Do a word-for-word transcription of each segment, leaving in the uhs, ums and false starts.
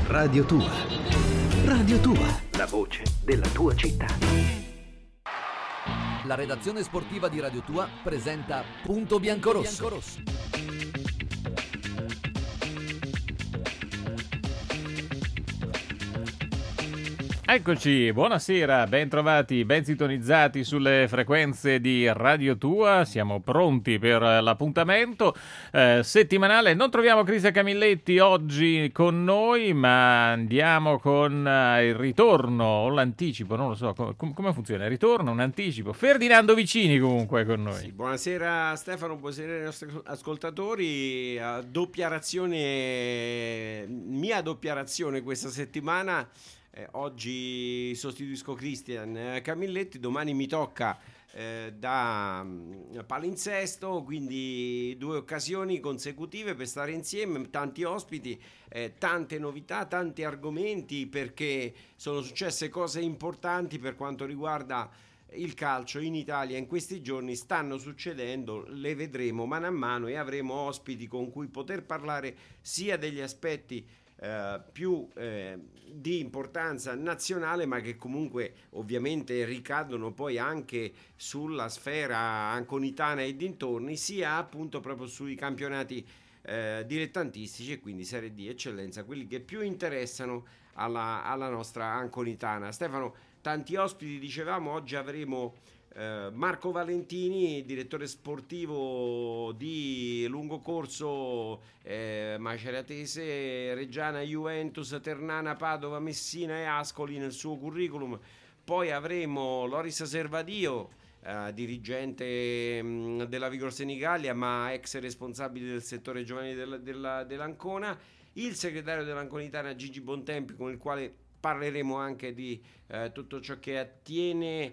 Radio Tua. Radio Tua, la voce della tua città. La redazione sportiva di Radio Tua presenta Punto Biancorosso. Eccoci, buonasera, ben trovati, ben sintonizzati sulle frequenze di Radio Tua. Siamo pronti per l'appuntamento eh, settimanale. Non troviamo Cristian Camilletti oggi con noi, ma andiamo con eh, il ritorno o l'anticipo, non lo so com- come funziona. Il ritorno, un anticipo. Ferdinando Vicini comunque con noi. Sì, buonasera Stefano, buonasera ai nostri ascoltatori. A doppia razione, mia doppia razione questa settimana. Eh, oggi sostituisco Cristian Camilletti, domani mi tocca eh, da um, palinsesto, quindi due occasioni consecutive per stare insieme, tanti ospiti, eh, tante novità, tanti argomenti, perché sono successe cose importanti per quanto riguarda il calcio in Italia. In questi giorni stanno succedendo, le vedremo mano a mano e avremo ospiti con cui poter parlare sia degli aspetti Uh, più eh, di importanza nazionale, ma che comunque ovviamente ricadono poi anche sulla sfera anconitana e dintorni, sia appunto proprio sui campionati eh, dilettantistici e quindi Serie D eccellenza, quelli che più interessano alla, alla nostra anconitana. Stefano, tanti ospiti, dicevamo, oggi avremo Uh, Marco Valentini, direttore sportivo di lungo corso eh, maceratese, Reggiana, Juventus, Ternana, Padova, Messina e Ascoli nel suo curriculum. Poi avremo Loris Servadio, uh, dirigente mh, della Vigor Senigallia ma ex responsabile del settore giovanile della, della, dell'Ancona, il segretario dell'Anconitana Gigi Bontempi, con il quale parleremo anche di eh, tutto ciò che attiene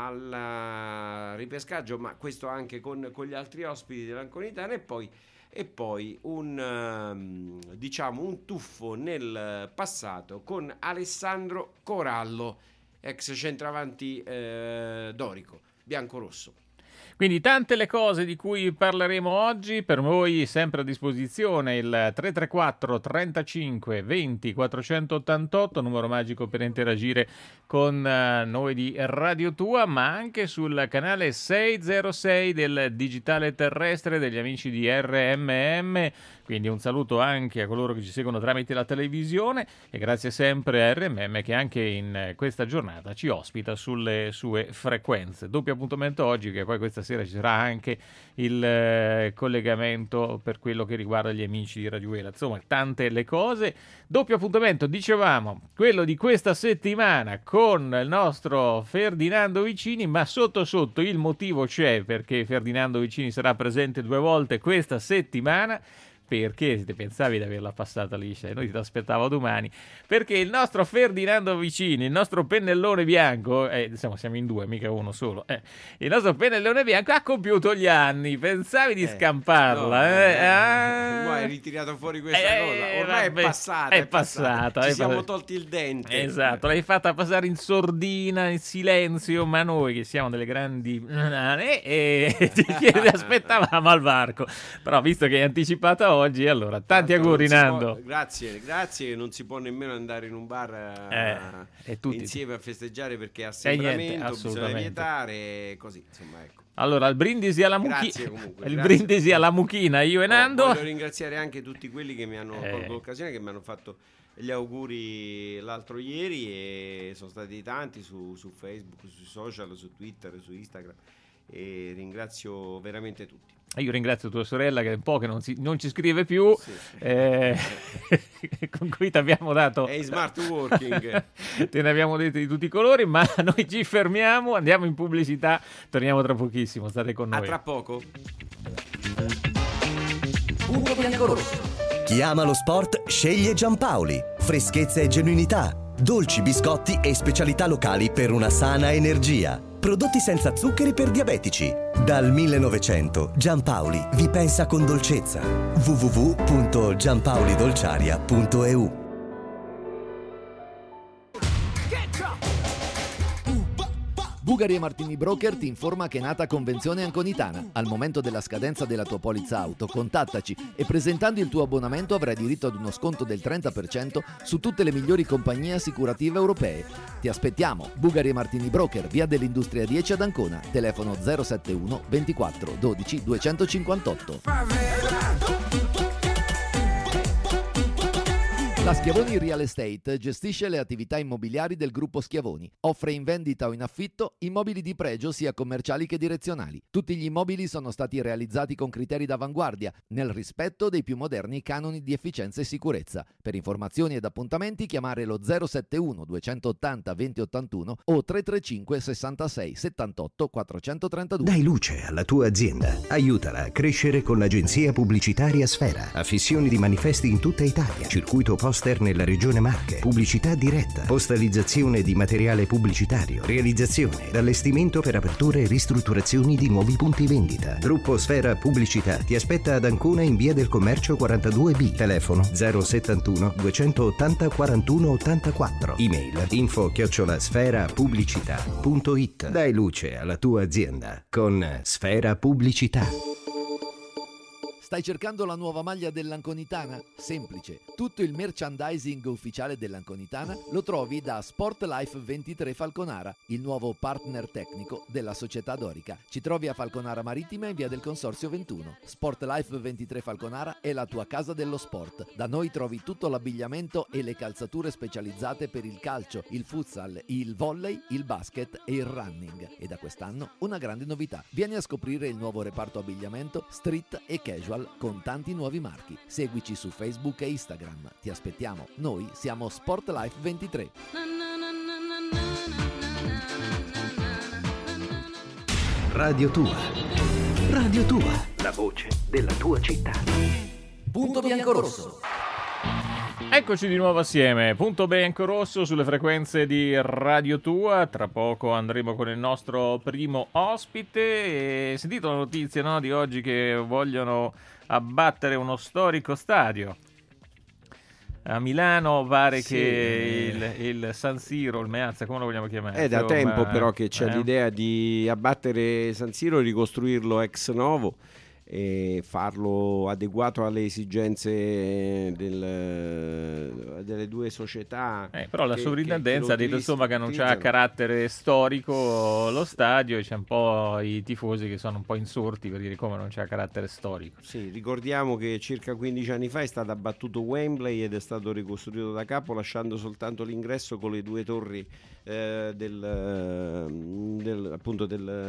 al ripescaggio, ma questo anche con, con gli altri ospiti dell'Anconitana, e poi, e poi un, um, diciamo un tuffo nel passato con Alessandro Corallo, ex centravanti eh, dorico, biancorosso. Quindi tante le cose di cui parleremo oggi, per voi sempre a disposizione il tre tre quattro trentacinque venti quattrocentottantotto, numero magico per interagire con noi di Radio Tua, ma anche sul canale seicentosei del digitale terrestre degli amici di R M M, quindi un saluto anche a coloro che ci seguono tramite la televisione e grazie sempre a R M M che anche in questa giornata ci ospita sulle sue frequenze. Doppio appuntamento oggi, che poi questa sera ci sarà anche il eh, collegamento per quello che riguarda gli amici di Radio Ela. Insomma, tante le cose. Doppio appuntamento, dicevamo, quello di questa settimana con il nostro Ferdinando Vicini, ma sotto sotto il motivo c'è, perché Ferdinando Vicini sarà presente due volte questa settimana. Perché te pensavi di averla passata liscia e noi ti aspettavo domani? Perché il nostro Ferdinando Vicini, il nostro pennellone bianco, eh, insomma siamo in due, mica uno solo, eh, il nostro pennellone bianco ha compiuto gli anni, pensavi di eh, scamparla? No, eh? eh, ah, no, hai ritirato fuori questa eh, cosa, ormai vabbè, è passata, è, è passata, passata ci è siamo passata. tolti il dente. Esatto, l'hai fatta passare in sordina, in silenzio, ma noi che siamo delle grandi nane e ti aspettavamo al varco, però visto che hai anticipata oggi, allora tanti Tanto auguri Nando. Può, grazie, grazie, non si può nemmeno andare in un bar eh, uh, insieme a festeggiare perché è niente, assembramento, bisogna vietare, così insomma, ecco. Allora il brindisi alla mucchina, il grazie. brindisi alla mucchina, io e Nando. Oh, voglio ringraziare anche tutti quelli che mi hanno eh. colto l'occasione, che mi hanno fatto gli auguri l'altro ieri, e sono stati tanti su, su Facebook, sui social, su Twitter, su Instagram, e ringrazio veramente tutti. Io ringrazio tua sorella che è un po' che non, si, non ci scrive più, sì. eh, con cui ti abbiamo dato... È in smart working. Te ne abbiamo detto di tutti i colori, ma noi ci fermiamo, andiamo in pubblicità, torniamo tra pochissimo, state con noi. A tra poco. Punto Biancorosso. Chi ama lo sport sceglie Giampaoli. Freschezza e genuinità, dolci, biscotti e specialità locali per una sana energia. Prodotti senza zuccheri per diabetici. Dal millenovecento Giampaoli vi pensa con dolcezza. w w w punto giampaolidolciaria punto e u. Bugari e Martini Broker ti informa che è nata Convenzione Anconitana. Al momento della scadenza della tua polizza auto, contattaci e presentando il tuo abbonamento avrai diritto ad uno sconto del trenta per cento su tutte le migliori compagnie assicurative europee. Ti aspettiamo. Bugari e Martini Broker, via dell'Industria dieci ad Ancona, telefono zero settantuno ventiquattro dodici duecentocinquantotto. La Schiavoni Real Estate gestisce le attività immobiliari del gruppo Schiavoni. Offre in vendita o in affitto immobili di pregio sia commerciali che direzionali. Tutti gli immobili sono stati realizzati con criteri d'avanguardia, nel rispetto dei più moderni canoni di efficienza e sicurezza. Per informazioni ed appuntamenti chiamare lo zero settantuno duecentottanta venti ottantuno o tre tre cinque sessantasei settantotto quattrocentotrentadue. Dai luce alla tua azienda. Aiutala a crescere con l'agenzia pubblicitaria Sfera. Affissioni di manifesti in tutta Italia. Circuito poster nella regione Marche, pubblicità diretta, postalizzazione di materiale pubblicitario, realizzazione ed allestimento per aperture e ristrutturazioni di nuovi punti vendita. Gruppo Sfera Pubblicità ti aspetta ad Ancona in via del Commercio quarantadue B, telefono zero settantuno duecentottanta quarantuno ottantaquattro, email info chiocciola sfera pubblicità punto it. Dai luce alla tua azienda con Sfera Pubblicità. Stai cercando la nuova maglia dell'Anconitana? Semplice. Tutto il merchandising ufficiale dell'Anconitana lo trovi da Sportlife ventitré Falconara, il nuovo partner tecnico della società dorica. Ci trovi a Falconara Marittima in via del Consorzio ventuno. Sportlife ventitré Falconara è la tua casa dello sport. Da noi trovi tutto l'abbigliamento e le calzature specializzate per il calcio, il futsal, il volley, il basket e il running. E da quest'anno una grande novità. Vieni a scoprire il nuovo reparto abbigliamento street e casual con tanti nuovi marchi. Seguici su Facebook e Instagram. Ti aspettiamo. Noi siamo Sportlife ventitré. Radio Tua. Radio Tua. La voce della tua città. Punto biancorosso. Eccoci di nuovo assieme, punto biancorosso sulle frequenze di Radio Tua. Tra poco andremo con il nostro primo ospite. E sentito la notizia, no, di oggi che vogliono abbattere uno storico stadio a Milano, pare sì, che il, il San Siro, il Meazza, come lo vogliamo chiamare? È da Insomma, tempo però che c'è eh? l'idea di abbattere San Siro e ricostruirlo ex novo e farlo adeguato alle esigenze del, delle due società. Eh, però la che, sovrintendenza che ha detto insomma che non c'ha utilizzano. carattere storico lo stadio, e c'è un po' i tifosi che sono un po' insorti per dire come non c'ha carattere storico. Sì, ricordiamo che circa quindici anni fa è stato abbattuto Wembley ed è stato ricostruito da capo, lasciando soltanto l'ingresso con le due torri eh, del, del, appunto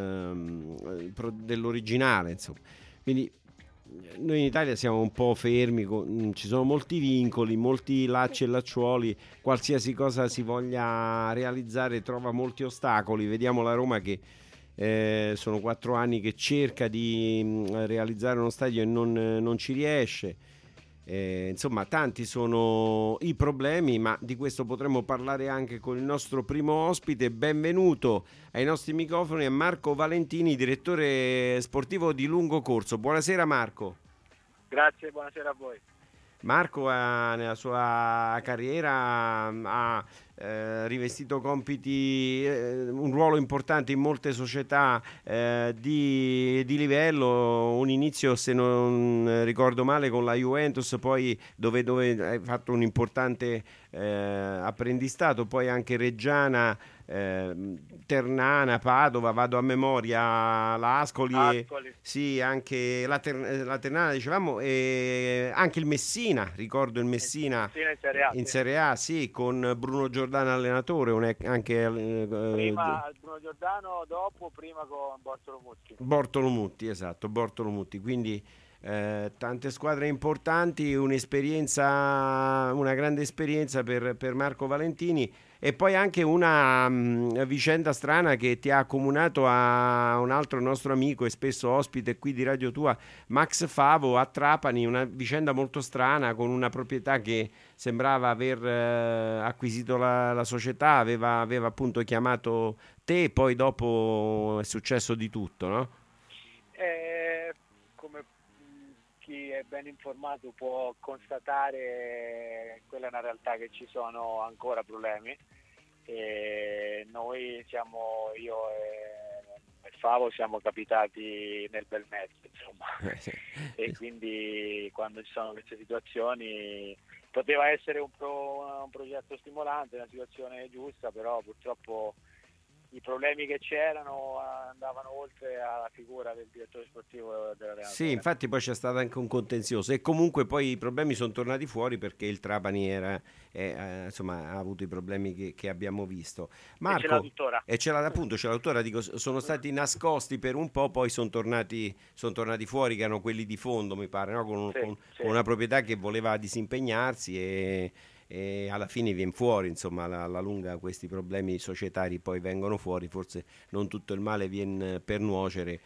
del, dell'originale, insomma. Quindi noi in Italia siamo un po' fermi, ci sono molti vincoli, molti lacci e lacciuoli, qualsiasi cosa si voglia realizzare trova molti ostacoli. Vediamo la Roma che eh, sono quattro anni che cerca di realizzare uno stadio e non, non ci riesce. Eh, insomma, tanti sono i problemi, ma di questo potremo parlare anche con il nostro primo ospite. Benvenuto ai nostri microfoni a Marco Valentini, direttore sportivo di Lungo Corso. Buonasera Marco. Grazie, buonasera a voi. Marco ha, nella sua carriera ha eh, rivestito compiti, eh, un ruolo importante in molte società eh, di, di livello, un inizio, se non ricordo male, con la Juventus, poi dove, dove hai fatto un importante eh, apprendistato, poi anche Reggiana, eh, Ternana, Padova, vado a memoria, la Ascoli, Ascoli. Sì, anche la, Ter- la Ternana dicevamo, e anche il Messina, ricordo il Messina, Messina in Serie A, in sì. Serie A, sì, con Bruno Giordano allenatore, un, anche eh, Prima Bruno Giordano, dopo prima con Bortolo Mutti. Bortolo Mutti, esatto, Bortolo Mutti, quindi eh, tante squadre importanti, un'esperienza, una grande esperienza per, per Marco Valentini. E poi anche una um, vicenda strana che ti ha accomunato a un altro nostro amico e spesso ospite qui di Radio Tua, Max Favo, a Trapani, una vicenda molto strana con una proprietà che sembrava aver eh, acquisito la, la società, aveva, aveva appunto chiamato te, poi dopo è successo di tutto, no? Eh, come chi è ben informato può constatare, quella è una realtà che ci sono ancora problemi e noi siamo, io e, e Favo siamo capitati nel bel mezzo, insomma. Eh, sì. E quindi quando ci sono queste situazioni poteva essere un, pro, un progetto stimolante, una situazione giusta, però purtroppo i problemi che c'erano andavano oltre alla figura del direttore sportivo della Sì, infatti poi c'è stato anche un contenzioso e comunque poi i problemi sono tornati fuori perché il Trapani era, eh, insomma, ha avuto i problemi che, che abbiamo visto. Marco, e ce l'ha tuttora. E ce l'ha appunto, ce l'ha tuttora, dico, sono stati nascosti per un po', poi sono tornati, sono tornati fuori, che erano quelli di fondo, mi pare, no? con, Sì, con, sì. con una proprietà che voleva disimpegnarsi e... e alla fine viene fuori, insomma, alla, alla lunga questi problemi societari poi vengono fuori, forse non tutto il male viene per nuocere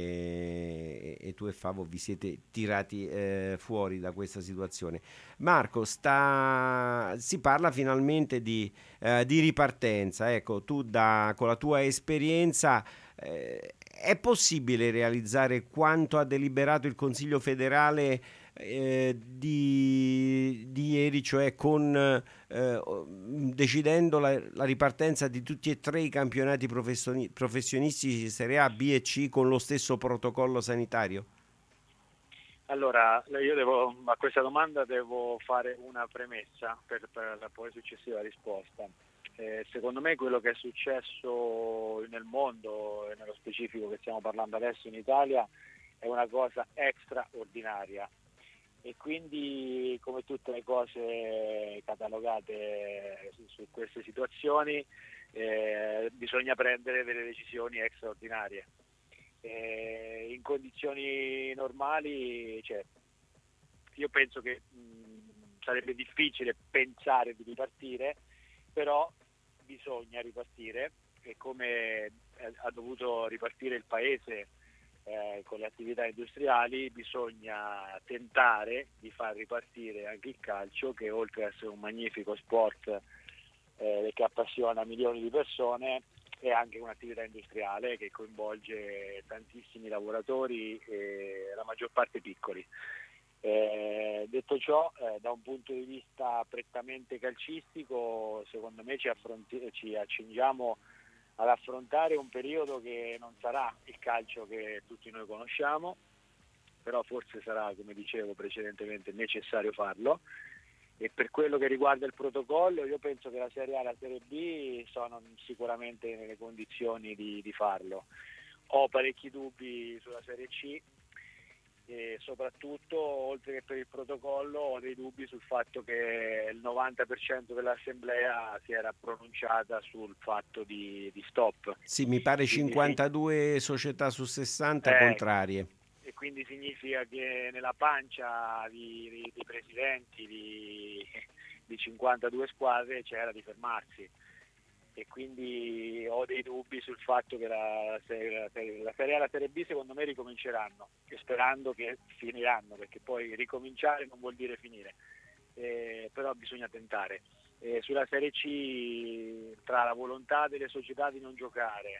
e, e tu e Favo vi siete tirati eh, fuori da questa situazione. Marco, sta, si parla finalmente di, eh, di ripartenza, ecco, tu da, con la tua esperienza eh, è possibile realizzare quanto ha deliberato il Consiglio federale Eh, di, di ieri, cioè con eh, decidendo la, la ripartenza di tutti e tre i campionati professioni, professionistici di Serie A, B e C con lo stesso protocollo sanitario? Allora, io devo, a questa domanda devo fare una premessa per, per la poi successiva risposta. Eh, secondo me quello che è successo nel mondo e nello specifico che stiamo parlando adesso in Italia è una cosa straordinaria. E quindi, come tutte le cose catalogate su, su queste situazioni, eh, bisogna prendere delle decisioni straordinarie. Eh, in condizioni normali, cioè, io penso che mh, sarebbe difficile pensare di ripartire, però bisogna ripartire, e come ha dovuto ripartire il Paese Eh, con le attività industriali, bisogna tentare di far ripartire anche il calcio, che oltre ad essere un magnifico sport eh, che appassiona milioni di persone, è anche un'attività industriale che coinvolge tantissimi lavoratori e la maggior parte piccoli. Eh, detto ciò, eh, da un punto di vista prettamente calcistico, secondo me ci, affronti- ci accingiamo ad affrontare un periodo che non sarà il calcio che tutti noi conosciamo, però forse sarà, come dicevo precedentemente, necessario farlo. E per quello che riguarda il protocollo, io penso che la Serie A e la Serie B sono sicuramente nelle condizioni di, di farlo. Ho parecchi dubbi sulla Serie C e soprattutto, oltre che per il protocollo, ho dei dubbi sul fatto che il novanta per cento dell'assemblea si era pronunciata sul fatto di, di stop. Sì, mi pare Quindi cinquantadue sì. società su sessanta eh, contrarie. E quindi significa che nella pancia di, di, di presidenti di, di cinquantadue squadre c'era di fermarsi. E quindi ho dei dubbi sul fatto che la Serie, la Serie A e la Serie B secondo me ricominceranno, e sperando che finiranno, perché poi ricominciare non vuol dire finire, eh, però bisogna tentare. Eh, sulla Serie C, tra la volontà delle società di non giocare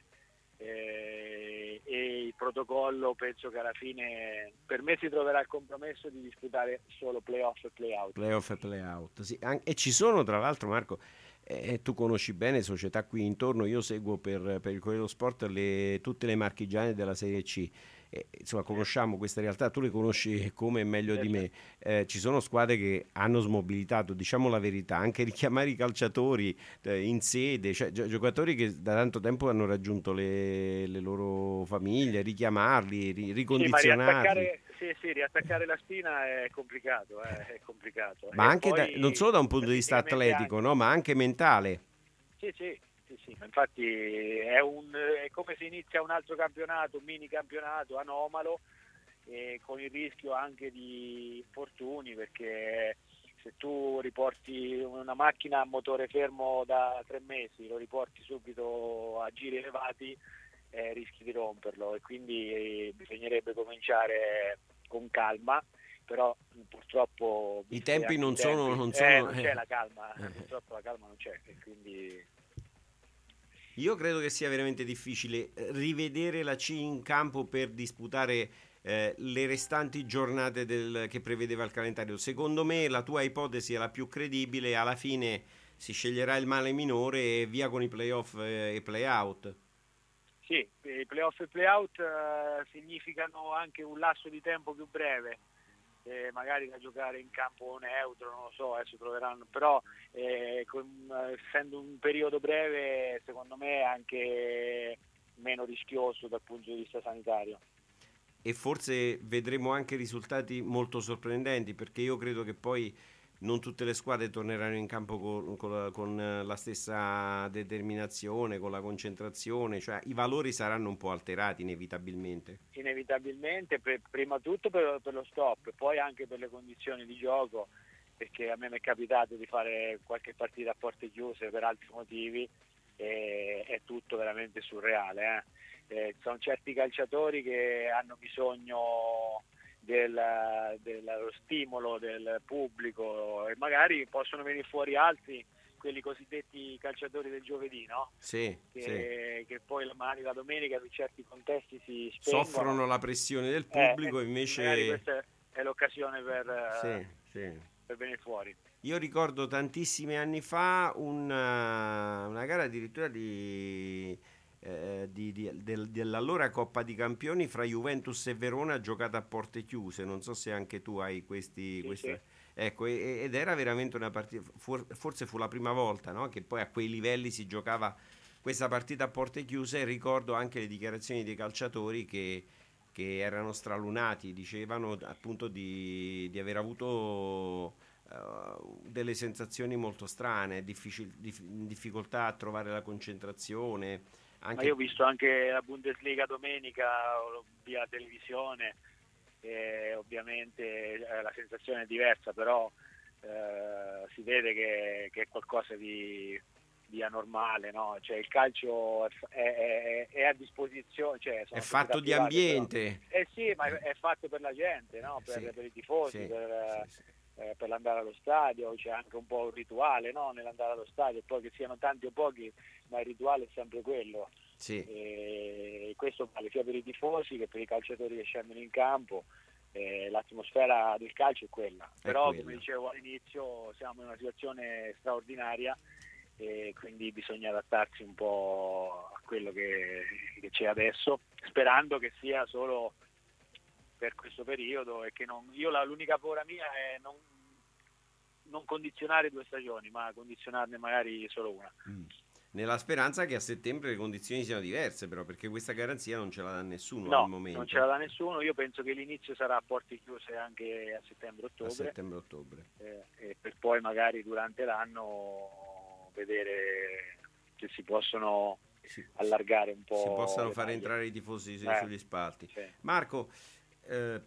eh, e il protocollo, penso che alla fine per me si troverà il compromesso di disputare solo playoff e playout. Playoff e playout, sì. E ci sono, tra l'altro, Marco, eh, tu conosci bene società qui intorno, io seguo per, per il Corriere dello Sport le, tutte le marchigiane della Serie C. Eh, insomma, conosciamo queste realtà, tu le conosci come meglio di me. Eh, ci sono squadre che hanno smobilitato, diciamo la verità, anche richiamare i calciatori eh, in sede, cioè gi- giocatori che da tanto tempo hanno raggiunto le, le loro famiglie, richiamarli, ri- ricondizionarli. Sì, ma sì, sì, riattaccare la spina è complicato, eh, è complicato. Ma E anche da, non solo da un punto di vista atletico, anche... no, ma anche mentale. Sì, sì. Sì, sì, infatti è, un, è come se inizia un altro campionato, un mini campionato anomalo, e con il rischio anche di infortuni, perché se tu riporti una macchina a motore fermo da tre mesi, lo riporti subito a giri elevati, eh, rischi di romperlo, e quindi eh, bisognerebbe cominciare con calma. Però purtroppo i tempi non sono, tempi, non eh, sono non c'è eh. la calma, eh. purtroppo la calma non c'è, e quindi io credo che sia veramente difficile rivedere la C in campo per disputare eh, le restanti giornate del, che prevedeva il calendario. Secondo me la tua ipotesi è la più credibile, alla fine si sceglierà il male minore e via con i playoff e play-out. Sì, i playoff e play-out eh, significano anche un lasso di tempo più breve, eh, magari da giocare in campo neutro, non lo so, adesso troveranno, però eh, con, essendo un periodo breve, secondo me è anche meno rischioso dal punto di vista sanitario. E forse vedremo anche risultati molto sorprendenti, perché io credo che poi non tutte le squadre torneranno in campo con, con, la, con la stessa determinazione, con la concentrazione, cioè i valori saranno un po' alterati inevitabilmente. Inevitabilmente, per, prima tutto per, per lo stop, poi anche per le condizioni di gioco, perché a me mi è capitato di fare qualche partita a porte chiuse per altri motivi e è tutto veramente surreale. Eh. Eh, sono certi calciatori che hanno bisogno Del, dello stimolo del pubblico e magari possono venire fuori altri, quelli cosiddetti calciatori del giovedì, no? Sì, che, sì. che poi magari la domenica in certi contesti si spengono, soffrono la pressione del pubblico, eh, invece magari questa è l'occasione per, sì, sì. per venire fuori. Io ricordo tantissimi anni fa una, una gara addirittura di Eh, di, di, del, dell'allora Coppa di Campioni fra Juventus e Verona giocata a porte chiuse, non so se anche tu hai questi, sì, questi... Sì. Ecco, e, ed era veramente una partita, for, forse fu la prima volta, no? Che poi a quei livelli si giocava questa partita a porte chiuse. E ricordo anche le dichiarazioni dei calciatori che, che erano stralunati, dicevano appunto di, di aver avuto uh, delle sensazioni molto strane, difficil, dif, difficoltà a trovare la concentrazione. Anche... Ma io ho visto anche la Bundesliga domenica via televisione e ovviamente eh, la sensazione è diversa, però eh, si vede che, che è qualcosa di, di anormale, no? Cioè il calcio è, è, è a disposizione, cioè è fatto di private, ambiente, però, eh sì, ma è, è fatto per la gente, no? Per, sì, per i tifosi, sì, per, sì, sì. Eh, per andare allo stadio. C'è anche un po' un rituale, no? Nell'andare allo stadio, poi che siano tanti o pochi, ma il rituale è sempre quello. Sì. E questo vale sia per i tifosi che per i calciatori che scendono in campo. Eh, l'atmosfera del calcio è quella, è però quella. Come dicevo all'inizio siamo in una situazione straordinaria e quindi bisogna adattarsi un po' a quello che, che c'è adesso, sperando che sia solo per questo periodo e che non, io la, l'unica paura mia è non, non condizionare due stagioni, ma condizionarne magari solo una. Mm. Nella speranza che a settembre le condizioni siano diverse, però, perché questa garanzia non ce la dà nessuno no, al momento. Non ce la dà nessuno. Io penso che l'inizio sarà a porte chiuse anche a settembre-ottobre. A settembre-ottobre. Eh, e per poi magari durante l'anno vedere che si possono si, allargare un po'. Si possano fare maglie. Entrare i tifosi eh, sugli spalti. Sì. Marco, eh,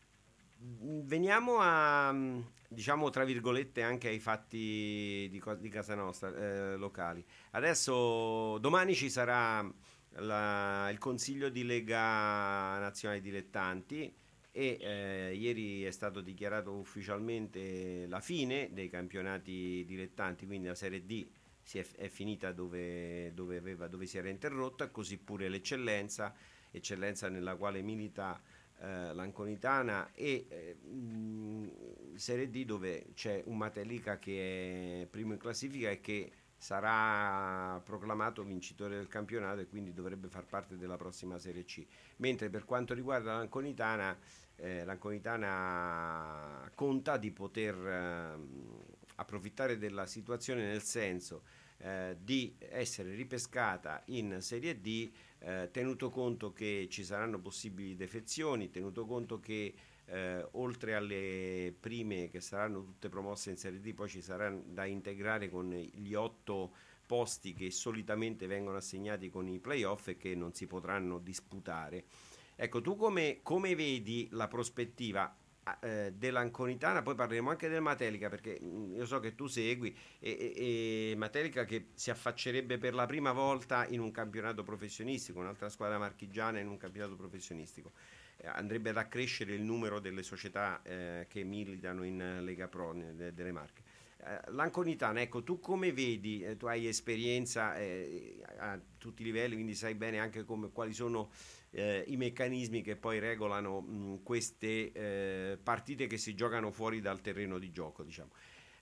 veniamo a, diciamo tra virgolette, anche ai fatti di, di casa nostra, eh, locali. Adesso domani ci sarà la, il Consiglio di Lega Nazionale Dilettanti e eh, ieri è stato dichiarato ufficialmente la fine dei campionati dilettanti, quindi la Serie D si è, è finita dove, dove, aveva, dove si era interrotta, così pure l'eccellenza, eccellenza nella quale milita eh, l'Anconitana, e eh, mh, Serie D dove c'è un Matelica che è primo in classifica e che sarà proclamato vincitore del campionato e quindi dovrebbe far parte della prossima Serie C. Mentre per quanto riguarda l'Anconitana, eh, l'Anconitana conta di poter eh, approfittare della situazione, nel senso eh, di essere ripescata in Serie D, eh, tenuto conto che ci saranno possibili defezioni, tenuto conto che Eh, oltre alle prime che saranno tutte promosse in Serie D, poi ci saranno da integrare con gli otto posti che solitamente vengono assegnati con i playoff e che non si potranno disputare. Ecco, tu come, come vedi la prospettiva eh, dell'Anconitana? Poi parleremo anche del Matelica, perché mh, io so che tu segui, e, e, e Matelica che si affaccerebbe per la prima volta in un campionato professionistico, un'altra squadra marchigiana in un campionato professionistico. Andrebbe ad accrescere il numero delle società eh, che militano in Lega Pro de, delle Marche. Eh, L'Anconitana, ecco, tu come vedi? Eh, tu hai esperienza eh, a tutti i livelli, quindi sai bene anche come, quali sono eh, i meccanismi che poi regolano mh, queste eh, partite che si giocano fuori dal terreno di gioco, diciamo.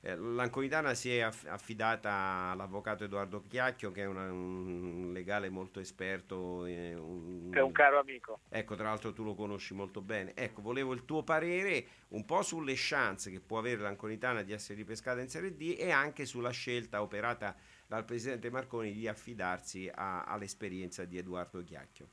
Eh, L'Anconitana si è aff- affidata all'avvocato Edoardo Chiacchio, che è una- un legale molto esperto. eh, un- È un caro amico. Ecco, tra l'altro tu lo conosci molto bene. Ecco, volevo il tuo parere un po' sulle chance che può avere l'Anconitana di essere ripescata in Serie D e anche sulla scelta operata dal presidente Marconi di affidarsi a- all'esperienza di Edoardo Chiacchio.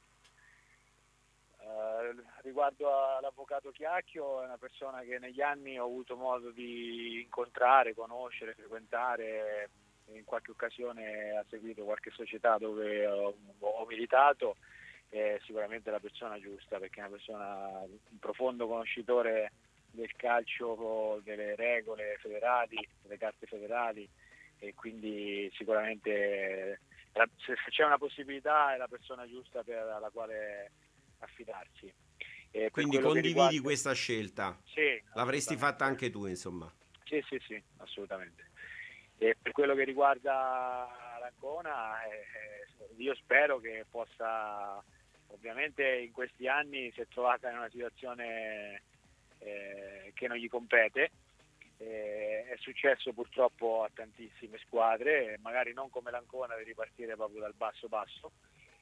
Uh, riguardo all'avvocato Chiacchio, è una persona che negli anni ho avuto modo di incontrare, conoscere, frequentare, in qualche occasione ha seguito qualche società dove ho, ho militato, è sicuramente la persona giusta, perché è una persona, un profondo conoscitore del calcio, delle regole federali, delle carte federali, e quindi sicuramente se c'è una possibilità è la persona giusta per la quale affidarsi. Eh, Quindi condividi riguarda... questa scelta? Sì. L'avresti fatta anche tu, insomma? Sì, sì, sì, assolutamente. E per quello che riguarda l'Ancona, eh, io spero che possa, ovviamente in questi anni si è trovata in una situazione eh, che non gli compete, eh, è successo purtroppo a tantissime squadre, magari non come l'Ancona di ripartire proprio dal basso basso,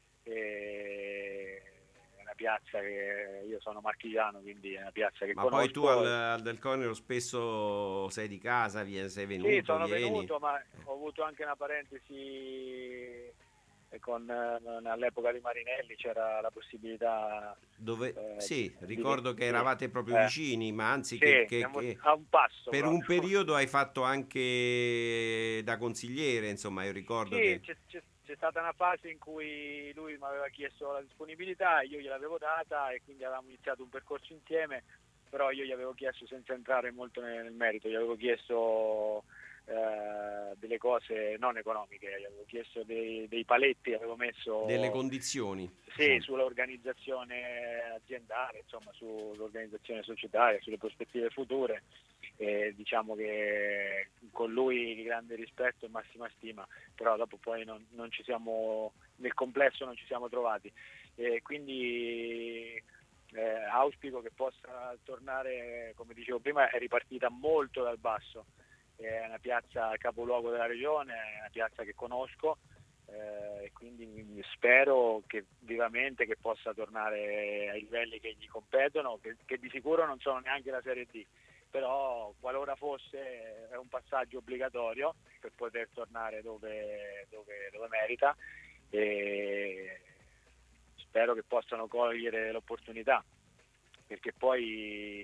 eh, una piazza che io sono marchigiano, quindi è una piazza che ma conosco. Poi tu al, al Del Conero spesso sei di casa, sei venuto? Sì, sono vieni. venuto, ma ho avuto anche una parentesi con, all'epoca di Marinelli, c'era la possibilità. Dove, eh, sì, di, ricordo che sì, eravate proprio eh, vicini, ma anzi sì, che, che, che a un passo per proprio. un periodo hai fatto anche da consigliere, insomma, io ricordo sì, che... c'è, c'è, c'è stata una fase in cui lui mi aveva chiesto la disponibilità, io gliel'avevo data e quindi avevamo iniziato un percorso insieme, però io gli avevo chiesto, senza entrare molto nel, nel merito, gli avevo chiesto eh, delle cose non economiche, gli avevo chiesto dei, dei paletti, avevo messo delle condizioni, sì, diciamo, sull'organizzazione aziendale, insomma sull'organizzazione societaria, sulle prospettive future. E diciamo che con lui grande rispetto e massima stima, però dopo poi non, non ci siamo, nel complesso non ci siamo trovati, e quindi eh, auspico che possa tornare, come dicevo prima, è ripartita molto dal basso, è una piazza capoluogo della regione, è una piazza che conosco, e eh, quindi spero che vivamente che possa tornare ai livelli che gli competono, che, che di sicuro non sono neanche la Serie D, però qualora fosse è un passaggio obbligatorio per poter tornare dove, dove, dove merita, e spero che possano cogliere l'opportunità, perché poi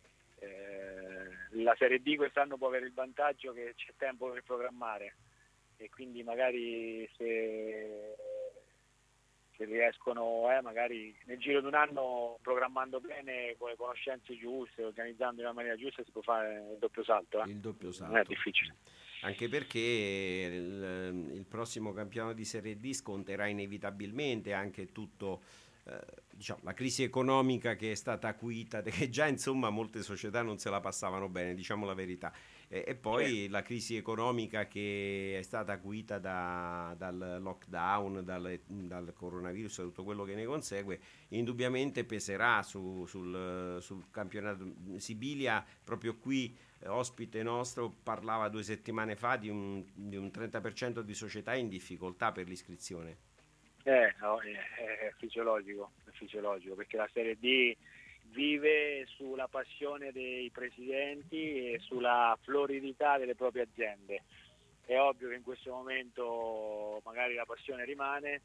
eh, la Serie D quest'anno può avere il vantaggio che c'è tempo per programmare, e quindi magari se che riescono eh, magari nel giro di un anno, programmando bene, con le conoscenze giuste, organizzando in una maniera giusta, si può fare il doppio salto. Eh? Il doppio salto. Non è difficile. Anche perché il, il prossimo campionato di Serie D sconterà inevitabilmente anche tutto, eh, diciamo, la crisi economica che è stata acuita, che già insomma molte società non se la passavano bene, diciamo la verità. E, e poi sì, la crisi economica che è stata acuita da, dal lockdown, dal, dal coronavirus e tutto quello che ne consegue, indubbiamente peserà su, sul, sul campionato. Sibilia, proprio qui, eh, ospite nostro, parlava due settimane fa di un, di un trenta per cento di società in difficoltà per l'iscrizione. Eh, no, è, è fisiologico, è fisiologico, perché la Serie D vive sulla passione dei presidenti e sulla floridità delle proprie aziende. È ovvio che in questo momento magari la passione rimane,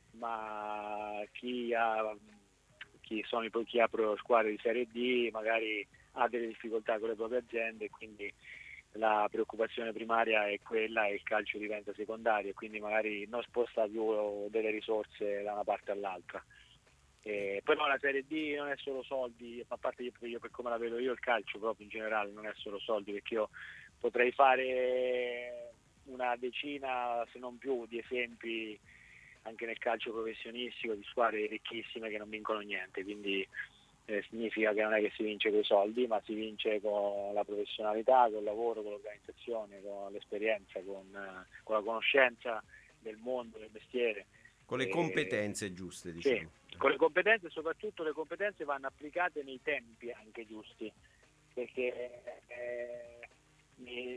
ma chi ha, chi sono, chi ha squadre di Serie D magari ha delle difficoltà con le proprie aziende, quindi la preoccupazione primaria è quella e il calcio diventa secondario, quindi magari non sposta più delle risorse da una parte all'altra. Eh, però la Serie D non è solo soldi, a parte io, io per come la vedo io il calcio proprio in generale non è solo soldi, perché io potrei fare una decina se non più di esempi anche nel calcio professionistico di squadre ricchissime che non vincono niente, quindi eh, significa che non è che si vince con i soldi, ma si vince con la professionalità, con il lavoro, con l'organizzazione, con l'esperienza, con, eh, con la conoscenza del mondo, del mestiere. Con le competenze giuste, diciamo. Sì, con le competenze, soprattutto le competenze vanno applicate nei tempi anche giusti, perché eh, il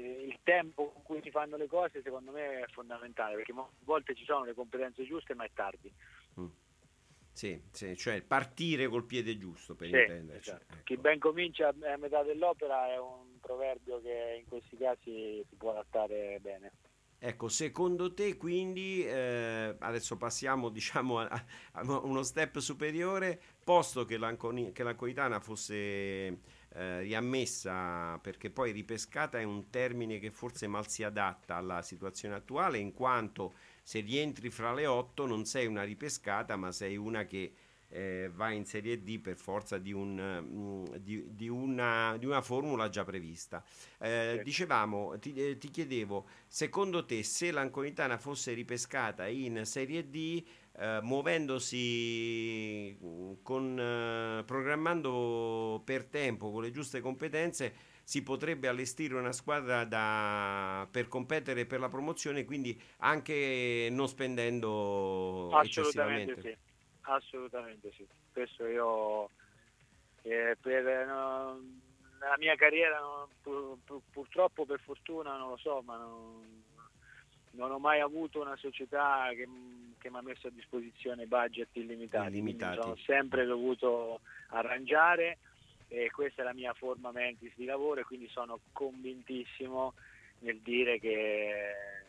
tempo con cui si fanno le cose secondo me è fondamentale, perché a volte ci sono le competenze giuste ma è tardi. Mm. Sì, sì, cioè partire col piede giusto, per sì, intenderci. Esatto. Ecco. Chi ben comincia a metà dell'opera è un proverbio che in questi casi si può adattare bene. Ecco, secondo te quindi, eh, adesso passiamo diciamo a, a uno step superiore, posto che, l'Anconi, che l'Anconitana fosse eh, riammessa, perché poi ripescata è un termine che forse mal si adatta alla situazione attuale, in quanto se rientri fra le otto non sei una ripescata, ma sei una che eh, va in Serie D per forza di, un, mh, di, di, una, di una formula già prevista. Eh, sì. Dicevamo, ti, eh, ti chiedevo, secondo te se l'Anconitana fosse ripescata in Serie D, eh, muovendosi con, eh, programmando per tempo, con le giuste competenze, si potrebbe allestire una squadra da, per competere per la promozione, quindi anche non spendendo assolutamente eccessivamente? Sì, assolutamente sì. Questo io eh, per no, nella mia carriera no, pur, pur, purtroppo per fortuna non lo so, ma non, non ho mai avuto una società che, che mi ha messo a disposizione budget illimitati, illimitati. Quindi sono sempre dovuto arrangiare. E questa è la mia forma mentis di lavoro, e quindi sono convintissimo nel dire che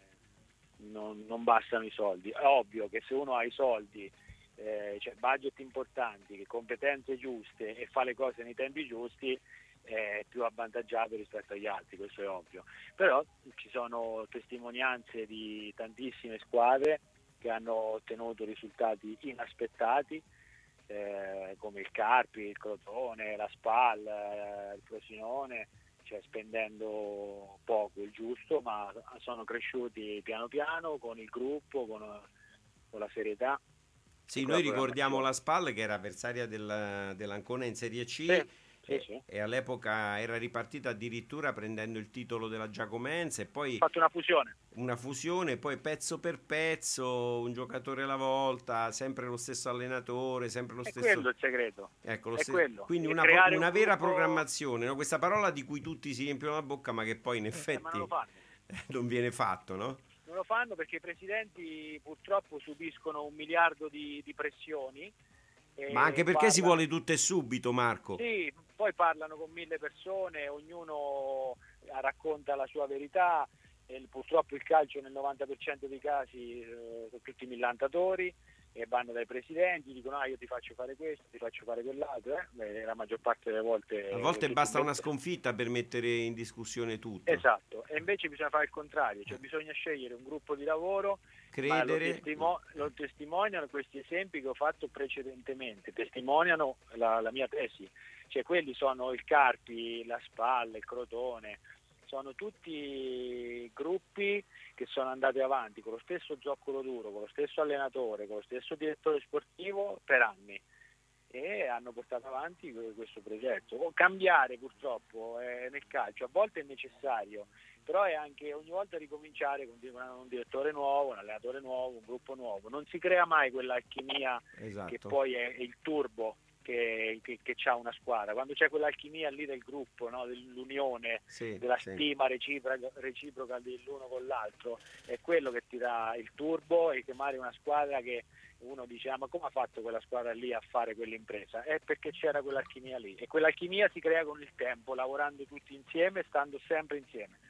non, non bastano i soldi. È ovvio che se uno ha i soldi, eh, cioè budget importanti, competenze giuste e fa le cose nei tempi giusti, è più avvantaggiato rispetto agli altri, questo è ovvio. Però ci sono testimonianze di tantissime squadre che hanno ottenuto risultati inaspettati, Eh, come il Carpi, il Crotone, la Spal, eh, il Frosinone, cioè spendendo poco, il giusto, ma sono cresciuti piano piano con il gruppo, con, con la serietà. Sì, noi ricordiamo la Spal che era avversaria del, dell'Ancona in Serie C. Sì. Sì, e, sì. e all'epoca era ripartita addirittura prendendo il titolo della Giacomense, e poi ha fatto una fusione una fusione, poi pezzo per pezzo, un giocatore alla volta, sempre lo stesso allenatore, sempre lo è stesso. quello il segreto, Ecco, lo è ste... quello. Quindi E una, creare una un vera gruppo... programmazione, no? Questa parola di cui tutti si riempiono la bocca, ma che poi in effetti eh, ma non lo fanno. non viene fatto, no? Non lo fanno perché i presidenti purtroppo subiscono un miliardo di, di pressioni. Ma anche perché parlano... si vuole tutto e subito, Marco. Sì, poi parlano con mille persone, ognuno racconta la sua verità, e purtroppo il calcio nel novanta per cento dei casi eh, sono tutti millantatori, e vanno dai presidenti, dicono ah io ti faccio fare questo, ti faccio fare quell'altro, eh? Beh, la maggior parte delle volte... A volte basta una ben... sconfitta per mettere in discussione tutto. Esatto, e invece bisogna fare il contrario, cioè bisogna scegliere un gruppo di lavoro. Ma lo, testimo- lo testimoniano questi esempi che ho fatto precedentemente, testimoniano la, la mia tesi, cioè quelli sono il Carpi, la Spal, il Crotone, sono tutti gruppi che sono andati avanti con lo stesso zoccolo duro, con lo stesso allenatore, con lo stesso direttore sportivo per anni, e hanno portato avanti questo progetto. O cambiare purtroppo eh, nel calcio a volte è necessario, però è anche ogni volta ricominciare con un direttore nuovo, un allenatore nuovo, un gruppo nuovo. Non si crea mai quell'alchimia, esatto, che poi è il turbo che, che, che c'ha una squadra. Quando c'è quell'alchimia lì del gruppo, no? Dell'unione, sì, della sì. stima reciproca, reciproca dell'uno con l'altro, è quello che ti dà il turbo, e che magari una squadra che uno dice ah, ma come ha fatto quella squadra lì a fare quell'impresa? È perché c'era quell'alchimia lì, e quell'alchimia si crea con il tempo, lavorando tutti insieme, stando sempre insieme.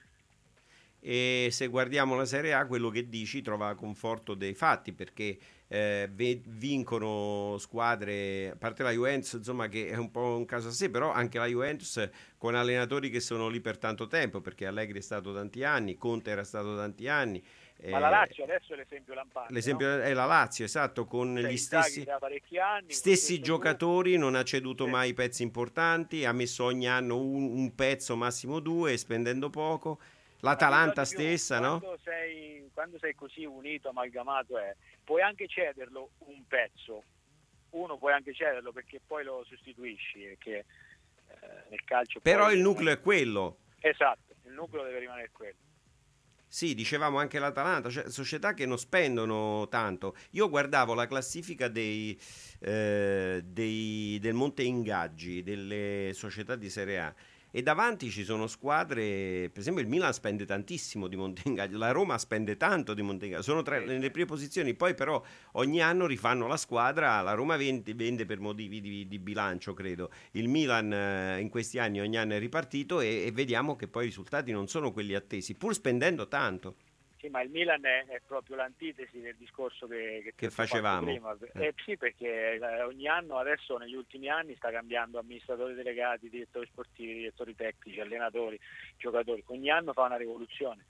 E se guardiamo la Serie A, quello che dici trova conforto dei fatti, perché eh, vincono squadre, a parte la Juventus, insomma, che è un po' un caso a sé, però anche la Juventus con allenatori che sono lì per tanto tempo, perché Allegri è stato tanti anni, Conte era stato tanti anni. Ma eh, la Lazio adesso è l'esempio lampante. L'esempio no? è la Lazio, esatto, con cioè, gli stessi, anni, stessi giocatori, gruppo. Non ha ceduto sì. mai pezzi importanti, ha messo ogni anno un, un pezzo, massimo due, spendendo poco. L'Atalanta stessa, quando no? Sei, quando sei così unito, amalgamato, è, puoi anche cederlo un pezzo, uno puoi anche cederlo perché poi lo sostituisci, perché eh, nel calcio... Però il nucleo è quello. Esatto, il nucleo deve rimanere quello. Sì, dicevamo anche l'Atalanta, cioè società che non spendono tanto. Io guardavo la classifica dei, eh, dei, del monte ingaggi delle società di Serie A, e davanti ci sono squadre, per esempio il Milan spende tantissimo di Montenegro, la Roma spende tanto di Montenegro, sono tra le prime posizioni, poi però ogni anno rifanno la squadra, la Roma vende, vende per motivi di, di bilancio credo, il Milan eh, in questi anni ogni anno è ripartito e, e vediamo che poi i risultati non sono quelli attesi, pur spendendo tanto. Sì, ma il Milan è, è proprio l'antitesi del discorso che, che, che facevamo prima. Eh. Eh, sì, perché eh, ogni anno adesso negli ultimi anni sta cambiando amministratori delegati, direttori sportivi, direttori tecnici, allenatori, giocatori. Ogni anno fa una rivoluzione.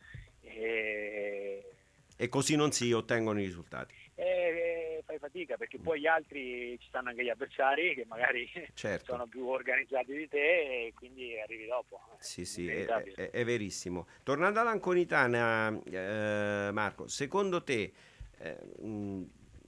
E, e così non si ottengono i risultati. E fai fatica perché poi gli altri ci stanno anche gli avversari che magari certo. sono più organizzati di te e quindi arrivi dopo. Sì, sì, è, è, è verissimo. Tornando all'Anconitana, eh, Marco, secondo te, eh, mh,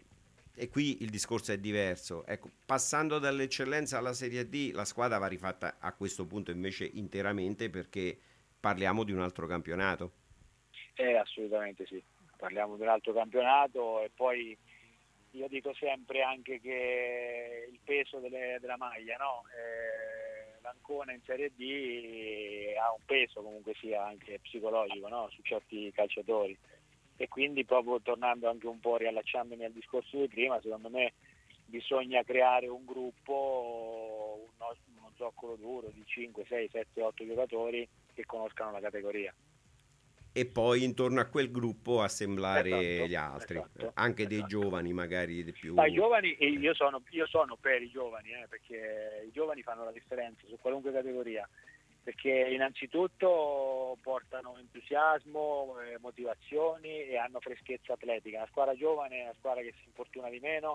e qui il discorso è diverso, ecco, passando dall'eccellenza alla Serie D, la squadra va rifatta a questo punto invece interamente perché parliamo di un altro campionato? Eh, assolutamente sì. Parliamo di un altro campionato e poi io dico sempre anche che il peso delle, della maglia, no? Eh, l'Ancona in Serie D ha un peso comunque sia anche psicologico, no? Su certi calciatori e quindi proprio tornando anche un po', riallacciandomi al discorso di prima, secondo me bisogna creare un gruppo, uno, uno zoccolo duro di cinque, sei, sette, otto giocatori che conoscano la categoria. E poi intorno a quel gruppo assemblare esatto, gli altri, esatto, anche esatto. dei giovani magari di più. Ma i giovani, io sono, io sono per i giovani, eh, perché i giovani fanno la differenza su qualunque categoria, perché innanzitutto portano entusiasmo, eh, motivazioni e hanno freschezza atletica. La squadra giovane è una squadra che si infortuna di meno,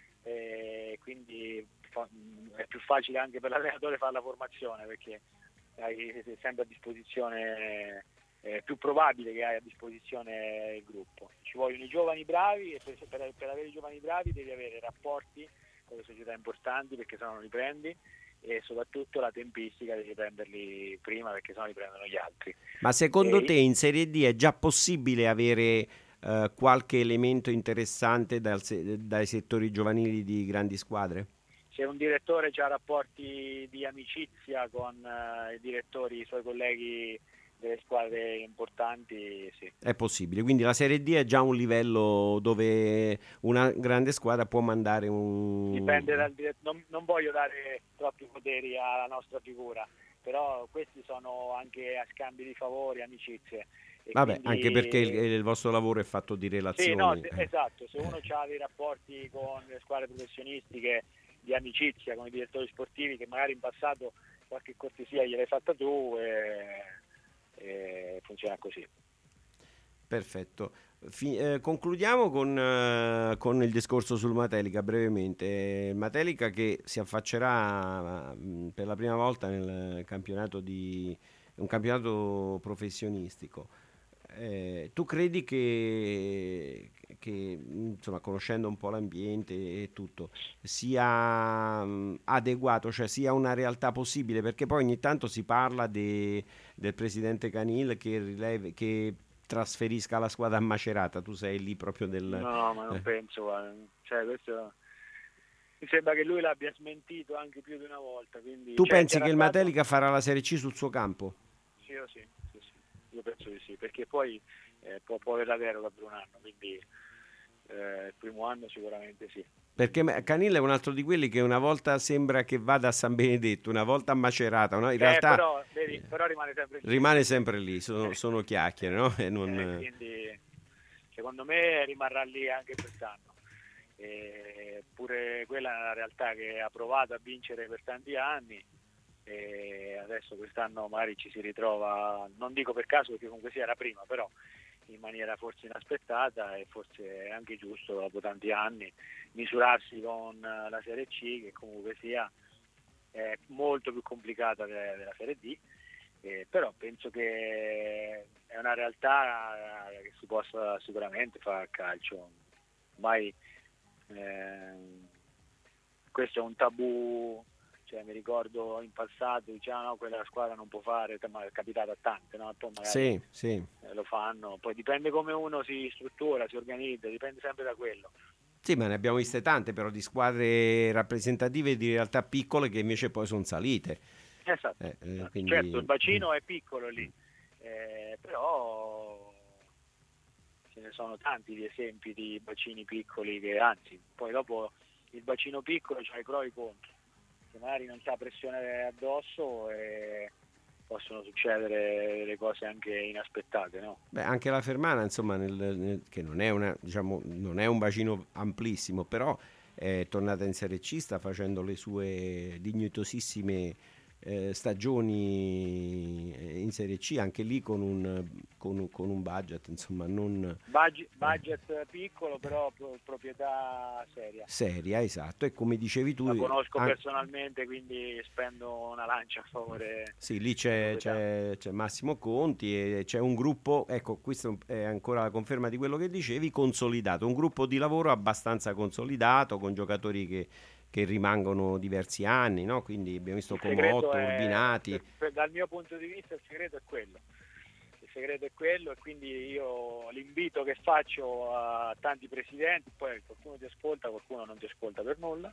eh, quindi fa, è più facile anche per l'allenatore fare la formazione perché hai sempre a disposizione. È più probabile che hai a disposizione il gruppo. Ci vogliono i giovani bravi e per, per, per avere i giovani bravi devi avere rapporti con le società importanti perché sennò non li prendi e soprattutto la tempistica devi prenderli prima perché sennò li prendono gli altri. Ma secondo e... te in Serie D è già possibile avere uh, qualche elemento interessante dal, dai settori giovanili di grandi squadre? Se un direttore ha rapporti di amicizia con uh, i direttori, i suoi colleghi delle squadre importanti, sì. È possibile, quindi la Serie D è già un livello dove una grande squadra può mandare un... Dipende dal direttore, non, non voglio dare troppi poteri alla nostra figura, però questi sono anche a scambi di favori, amicizie. E Vabbè, quindi... anche perché il, il vostro lavoro è fatto di relazioni. Sì, no, se, esatto, se uno ha dei rapporti con le squadre professionistiche di amicizia, con i direttori sportivi che magari in passato qualche cortesia gliel'hai fatta tu... E... E funziona così. Perfetto. Fi- eh, concludiamo con, eh, con il discorso sul Matelica brevemente. Matelica che si affaccerà mh, per la prima volta nel campionato di un campionato professionistico. Eh, tu credi che, che insomma, conoscendo un po' l'ambiente e tutto, sia mh, adeguato, cioè sia una realtà possibile? Perché poi ogni tanto si parla de, del presidente Canil che, rileve, che trasferisca la squadra a Macerata. Tu sei lì proprio del... No, ma non eh. penso. Cioè, questo... Mi sembra che lui l'abbia smentito anche più di una volta. Quindi, tu cioè, pensi che il stato... Matelica farà la Serie C sul suo campo? Sì, io sì. sì, sì. Io penso di sì, perché poi eh, può, può avere la deroga per un anno, quindi eh, il primo anno sicuramente sì. Perché Canilla è un altro di quelli che una volta sembra che vada a San Benedetto, una volta a Macerata, no? In eh, realtà però, vedi, però rimane sempre lì. Rimane sempre lì, sono, sono chiacchiere, no? E non... eh, quindi secondo me rimarrà lì anche quest'anno. Eppure quella è una realtà che ha provato a vincere per tanti anni. E adesso quest'anno magari ci si ritrova, non dico per caso perché comunque sia era prima, però in maniera forse inaspettata e forse è anche giusto dopo tanti anni misurarsi con la Serie C che comunque sia è molto più complicata de- della Serie D, eh, però penso che è una realtà che si possa sicuramente fare a calcio. Ormai eh, questo è un tabù. Cioè, mi ricordo in passato dicevano no, quella squadra non può fare, ma è capitato a tante, no? Poi magari sì, sì. lo fanno, poi dipende come uno si struttura, si organizza, dipende sempre da quello. Sì, ma ne abbiamo viste tante però di squadre rappresentative di realtà piccole che invece poi sono salite. Esatto, Eh, eh, esatto. quindi- Certo, il bacino è piccolo lì, eh, però ce ne sono tanti di esempi di bacini piccoli che, anzi, poi dopo il bacino piccolo c'ha i pro e i contro, che magari non c'ha pressione addosso e possono succedere delle cose anche inaspettate, no? Beh, anche la Fermana, insomma, nel- nel- che non è, una, diciamo, non è un bacino amplissimo, però è tornata in Serie C, sta facendo le sue dignitosissime eh, stagioni in Serie C, anche lì con un, con, un- con un budget, insomma, non Budget, budget piccolo, però pro- proprietà seria. seria, esatto. E come dicevi tu, La conosco an- personalmente, quindi spendo una lancia a favore. sì, lì c'è, c'è, c'è Massimo Conti e c'è un gruppo, ecco, questo è ancora la conferma di quello che dicevi, consolidato, un gruppo di lavoro abbastanza consolidato, con giocatori che, che rimangono diversi anni, no? Quindi abbiamo visto Il segreto Comotto, è- Urbinati. per- per- dal mio punto di vista il segreto è quello. Il segreto è quello e quindi io l'invito che faccio a tanti presidenti, poi qualcuno ti ascolta, qualcuno non ti ascolta per nulla,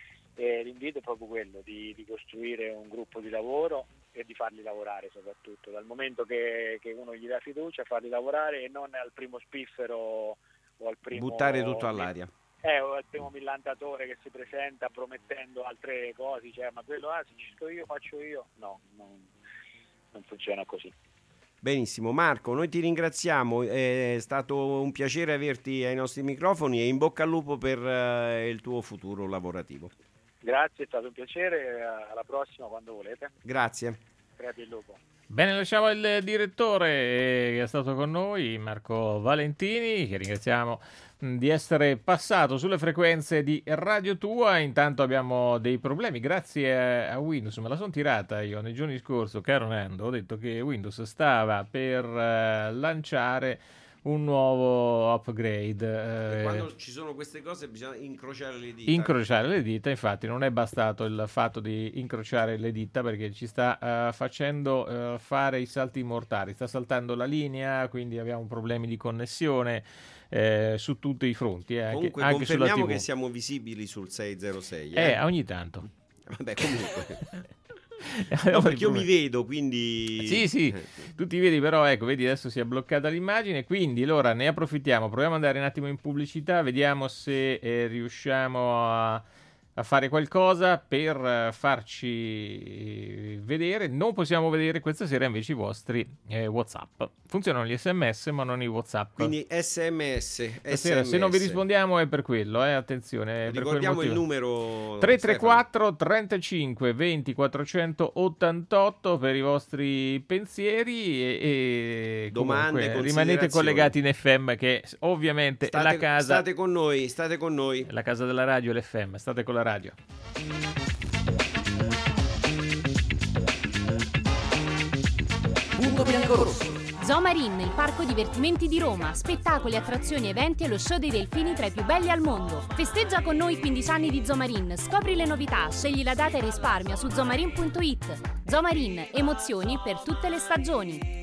e l'invito è proprio quello di, di costruire un gruppo di lavoro e di farli lavorare soprattutto, dal momento che, che uno gli dà fiducia, farli lavorare e non al primo spiffero o al primo... Buttare tutto all'aria. Eh, o al primo millantatore che si presenta promettendo altre cose, cioè ma quello, ah, se ci sto io, faccio io. No, non, non funziona così. Benissimo, Marco, noi ti ringraziamo, è stato un piacere averti ai nostri microfoni e in bocca al lupo per eh, il tuo futuro lavorativo. Grazie, è stato un piacere, alla prossima quando volete. Grazie. Crepi il lupo. Bene, lasciamo il direttore eh, che è stato con noi, Marco Valentini, che ringraziamo mh, di essere passato sulle frequenze di Radio Tua. Intanto abbiamo dei problemi grazie a, a Windows, me la sono tirata io nei giorni scorsi, caro Nando, ho detto che Windows stava per eh, lanciare un nuovo upgrade. E eh, quando ci sono queste cose bisogna incrociare le dita. Incrociare le dita, infatti non è bastato il fatto di incrociare le dita perché ci sta eh, facendo eh, fare i salti mortali, sta saltando la linea, quindi abbiamo problemi di connessione eh, su tutti i fronti, eh, Comunque anche, anche sulla confermiamo tivù. che siamo visibili sul sei zero sei. Eh, Eh, ogni tanto. Vabbè, comunque. No, perché io mi vedo, quindi... Sì, sì, tu ti vedi, però ecco, vedi adesso si è bloccata l'immagine, quindi allora ne approfittiamo, proviamo ad andare un attimo in pubblicità, vediamo se eh, riusciamo a, a fare qualcosa per eh, farci vedere. Non possiamo vedere questa sera invece i vostri eh, WhatsApp. Funzionano gli sms ma non i WhatsApp. Quindi sms. Stasera, se non vi rispondiamo è per quello, eh, attenzione. È per quel Ricordiamo il motivo. numero tre tre quattro trentacinque venti quattrocentottantotto per i vostri pensieri e, e Domande, comunque rimanete considerazioni. collegati in F M, che ovviamente State, è la casa, state con noi, state con noi. la casa della radio, l'F M, state con la radio. Punto bianco-rosso. Zomarin, il parco divertimenti di Roma, spettacoli, attrazioni, eventi e lo show dei delfini tra i più belli al mondo. Festeggia con noi quindici anni di Zomarin, scopri le novità, scegli la data e risparmia su zomarin punto it. Zomarin, emozioni per tutte le stagioni.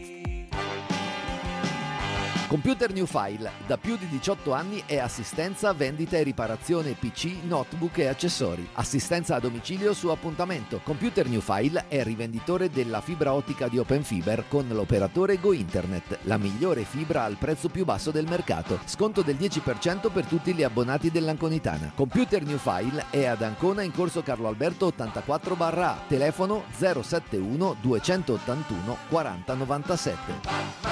Computer New File, da più di diciotto anni è assistenza, vendita e riparazione P C, notebook e accessori. Assistenza a domicilio su appuntamento. Computer New File è rivenditore della fibra ottica di Open Fiber con l'operatore Go Internet, la migliore fibra al prezzo più basso del mercato. Sconto del dieci per cento per tutti gli abbonati dell'Anconitana. Computer New File è ad Ancona in corso Carlo Alberto ottantaquattro A, telefono zero sette uno due otto uno quaranta novantasette.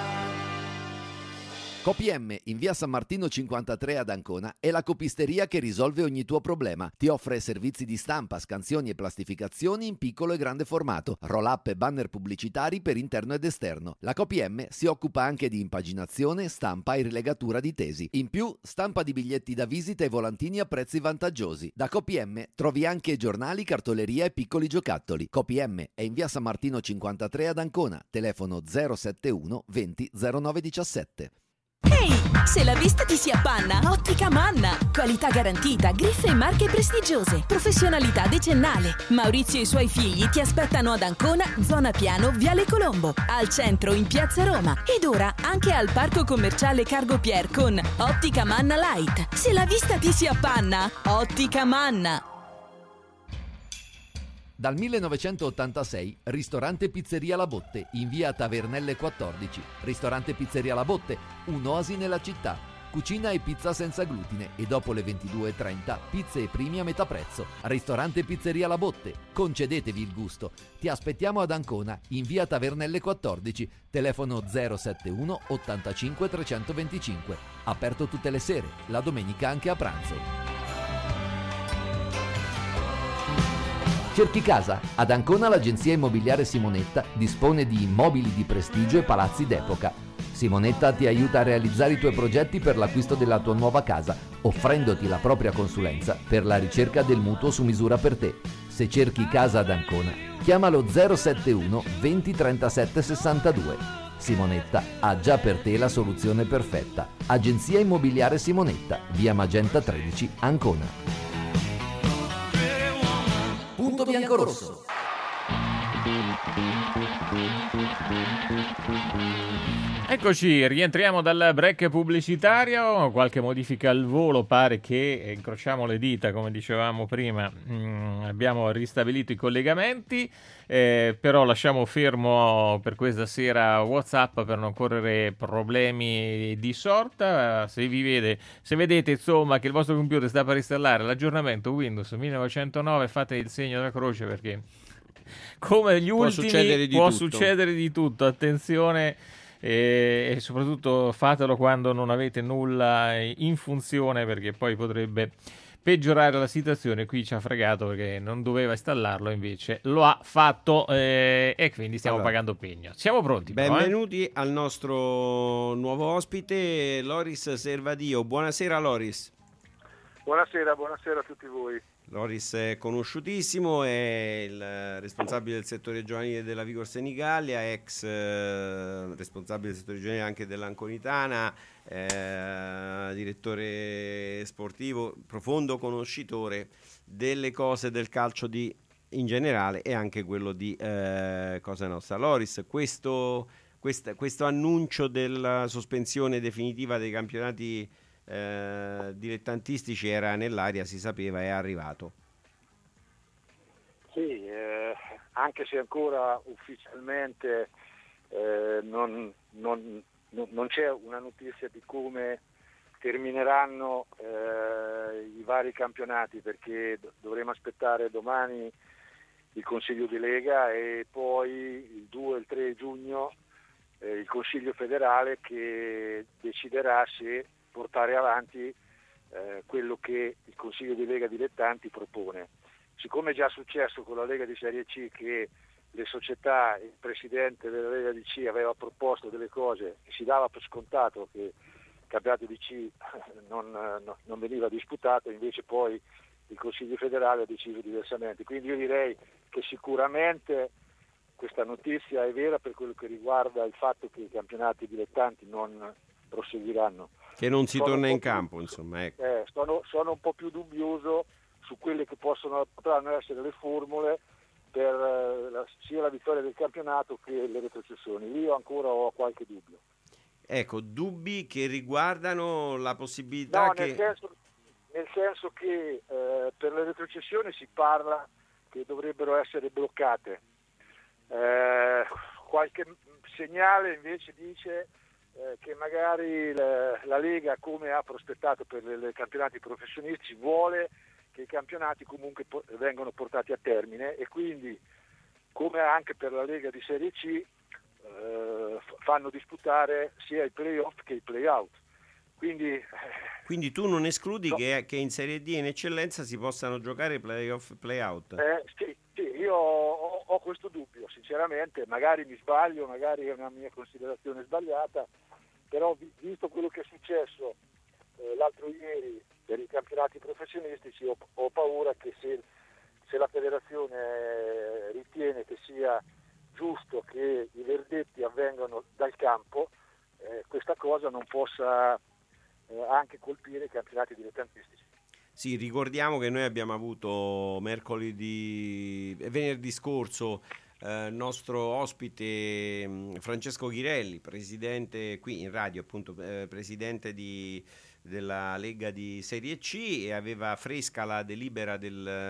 CopiM in via San Martino cinquantatré ad Ancona è la copisteria che risolve ogni tuo problema. Ti offre servizi di stampa, scansioni e plastificazioni in piccolo e grande formato, roll-up e banner pubblicitari per interno ed esterno. La CopiM si occupa anche di impaginazione, stampa e rilegatura di tesi. In più, stampa di biglietti da visita e volantini a prezzi vantaggiosi. Da CopiM trovi anche giornali, cartoleria e piccoli giocattoli. CopiM è in via San Martino cinquantatré ad Ancona, telefono zero sette uno venti zero nove diciassette. Ehi, se la vista ti si appanna, Ottica Manna. Qualità garantita, griffe e marche prestigiose, professionalità decennale. Maurizio e i suoi figli ti aspettano ad Ancona, zona Piano, Viale Colombo, al centro in Piazza Roma ed ora anche al parco commerciale Cargo Pier con Ottica Manna Light. Se la vista ti si appanna, Ottica Manna. Dal millenovecentottantasei, ristorante Pizzeria La Botte, in via Tavernelle quattordici. Ristorante Pizzeria La Botte, un'oasi nella città. Cucina e pizza senza glutine e dopo le ventidue e trenta pizze e primi a metà prezzo. Ristorante Pizzeria La Botte, concedetevi il gusto. Ti aspettiamo ad Ancona, in via Tavernelle quattordici, telefono zero sette uno ottantacinque trecentoventicinque. Aperto tutte le sere, la domenica anche a pranzo. Cerchi casa? Ad Ancona l'agenzia immobiliare Simonetta dispone di immobili di prestigio e palazzi d'epoca. Simonetta ti aiuta a realizzare i tuoi progetti per l'acquisto della tua nuova casa, offrendoti la propria consulenza per la ricerca del mutuo su misura per te. Se cerchi casa ad Ancona, chiamalo zero sette uno venti trentasette sessantadue. Simonetta ha già per te la soluzione perfetta. Agenzia immobiliare Simonetta, via Magenta tredici, Ancona. Punto biancorosso. Eccoci, rientriamo dal break pubblicitario, qualche modifica al volo, pare che, incrociamo le dita come dicevamo prima, mh, abbiamo ristabilito i collegamenti, eh, però lasciamo fermo per questa sera WhatsApp per non correre problemi di sorta. Se vi vede, se vedete insomma che il vostro computer sta per installare l'aggiornamento Windows millenovecentonove, fate il segno della croce perché come gli può ultimi succedere di può tutto. succedere di tutto, attenzione. E, e soprattutto fatelo quando non avete nulla in funzione perché poi potrebbe peggiorare la situazione. Qui ci ha fregato perché non doveva installarlo, invece lo ha fatto, eh, e quindi stiamo allora, pagando pegno. Siamo pronti però, benvenuti eh? al nostro nuovo ospite Loris Servadio. Buonasera Loris. Buonasera, buonasera a tutti voi. Loris è conosciutissimo, è il responsabile del settore giovanile della Vigor Senigallia, ex eh, responsabile del settore giovanile anche dell'Anconitana, eh, direttore sportivo, profondo conoscitore delle cose del calcio di, in generale e anche quello di eh, Cosa Nostra. Loris, questo, questa, questo annuncio della sospensione definitiva dei campionati Eh, dilettantistici era nell'aria, si sapeva, è arrivato. Sì, eh, anche se ancora ufficialmente eh, non, non, non c'è una notizia di come termineranno eh, i vari campionati, perché dovremo aspettare domani il Consiglio di Lega e poi il due e il tre giugno eh, il Consiglio federale che deciderà se portare avanti eh, quello che il Consiglio di Lega Dilettanti propone. Siccome è già successo con la Lega di Serie C che le società, il presidente della Lega di C aveva proposto delle cose e si dava per scontato che il campionato di C non, no, non veniva disputato, invece poi il Consiglio federale ha deciso diversamente. Quindi io direi che sicuramente questa notizia è vera per quello che riguarda il fatto che i campionati dilettanti non proseguiranno. Che non si sono torna in più, campo, insomma. Ecco. Eh, sono, sono un po' più dubbioso su quelle che possono potranno essere le formule per eh, la, sia la vittoria del campionato che le retrocessioni. Io ancora ho qualche dubbio. Ecco, dubbi che riguardano la possibilità no, che... Nel senso, nel senso che eh, per le retrocessioni si parla che dovrebbero essere bloccate. Eh, qualche segnale invece dice eh, che magari la, la Lega, come ha prospettato per i campionati professionisti, vuole che i campionati comunque po- vengano portati a termine e quindi, come anche per la Lega di Serie C, eh, fanno disputare sia i play-off che i play-out. Quindi, Quindi tu non escludi no. che, che in Serie D in eccellenza si possano giocare play-off e play-out? Eh, sì, sì, io ho, ho questo dubbio, sinceramente, magari mi sbaglio, magari è una mia considerazione sbagliata, però vi, visto quello che è successo eh, l'altro ieri per i campionati professionistici, ho, ho paura che se, se la federazione ritiene che sia giusto che i verdetti avvengano dal campo, eh, questa cosa non possa eh, anche colpire i campionati dilettantistici. Sì, ricordiamo che noi abbiamo avuto mercoledì e venerdì scorso eh, nostro ospite mh, Francesco Ghirelli, presidente qui in radio, appunto, eh, presidente di, della Lega di Serie C, e aveva fresca la delibera del,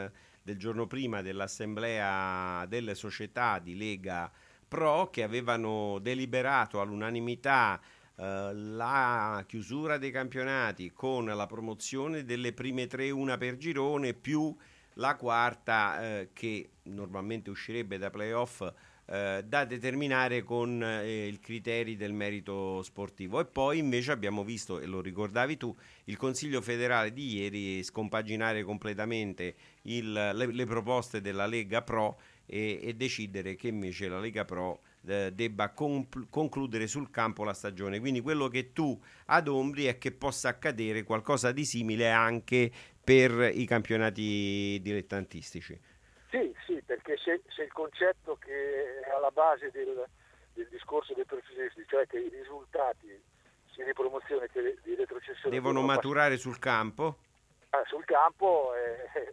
del giorno prima dell'assemblea delle società di Lega Pro, che avevano deliberato all'unanimità eh, la chiusura dei campionati con la promozione delle prime tre, una per girone, più la quarta eh, che normalmente uscirebbe da playoff, eh, da determinare con eh, i criteri del merito sportivo. E poi invece abbiamo visto, e lo ricordavi tu, il Consiglio federale di ieri scompaginare completamente il, le, le proposte della Lega Pro e, e decidere che invece la Lega Pro eh, debba compl- concludere sul campo la stagione. Quindi quello che tu adombri è che possa accadere qualcosa di simile anche per i campionati dilettantistici. Sì, sì, perché se, se il concetto che è alla base del, del discorso dei professionisti, cioè che i risultati sia di promozione che di retrocessione devono maturare passare sul campo, ah, sul campo è, è,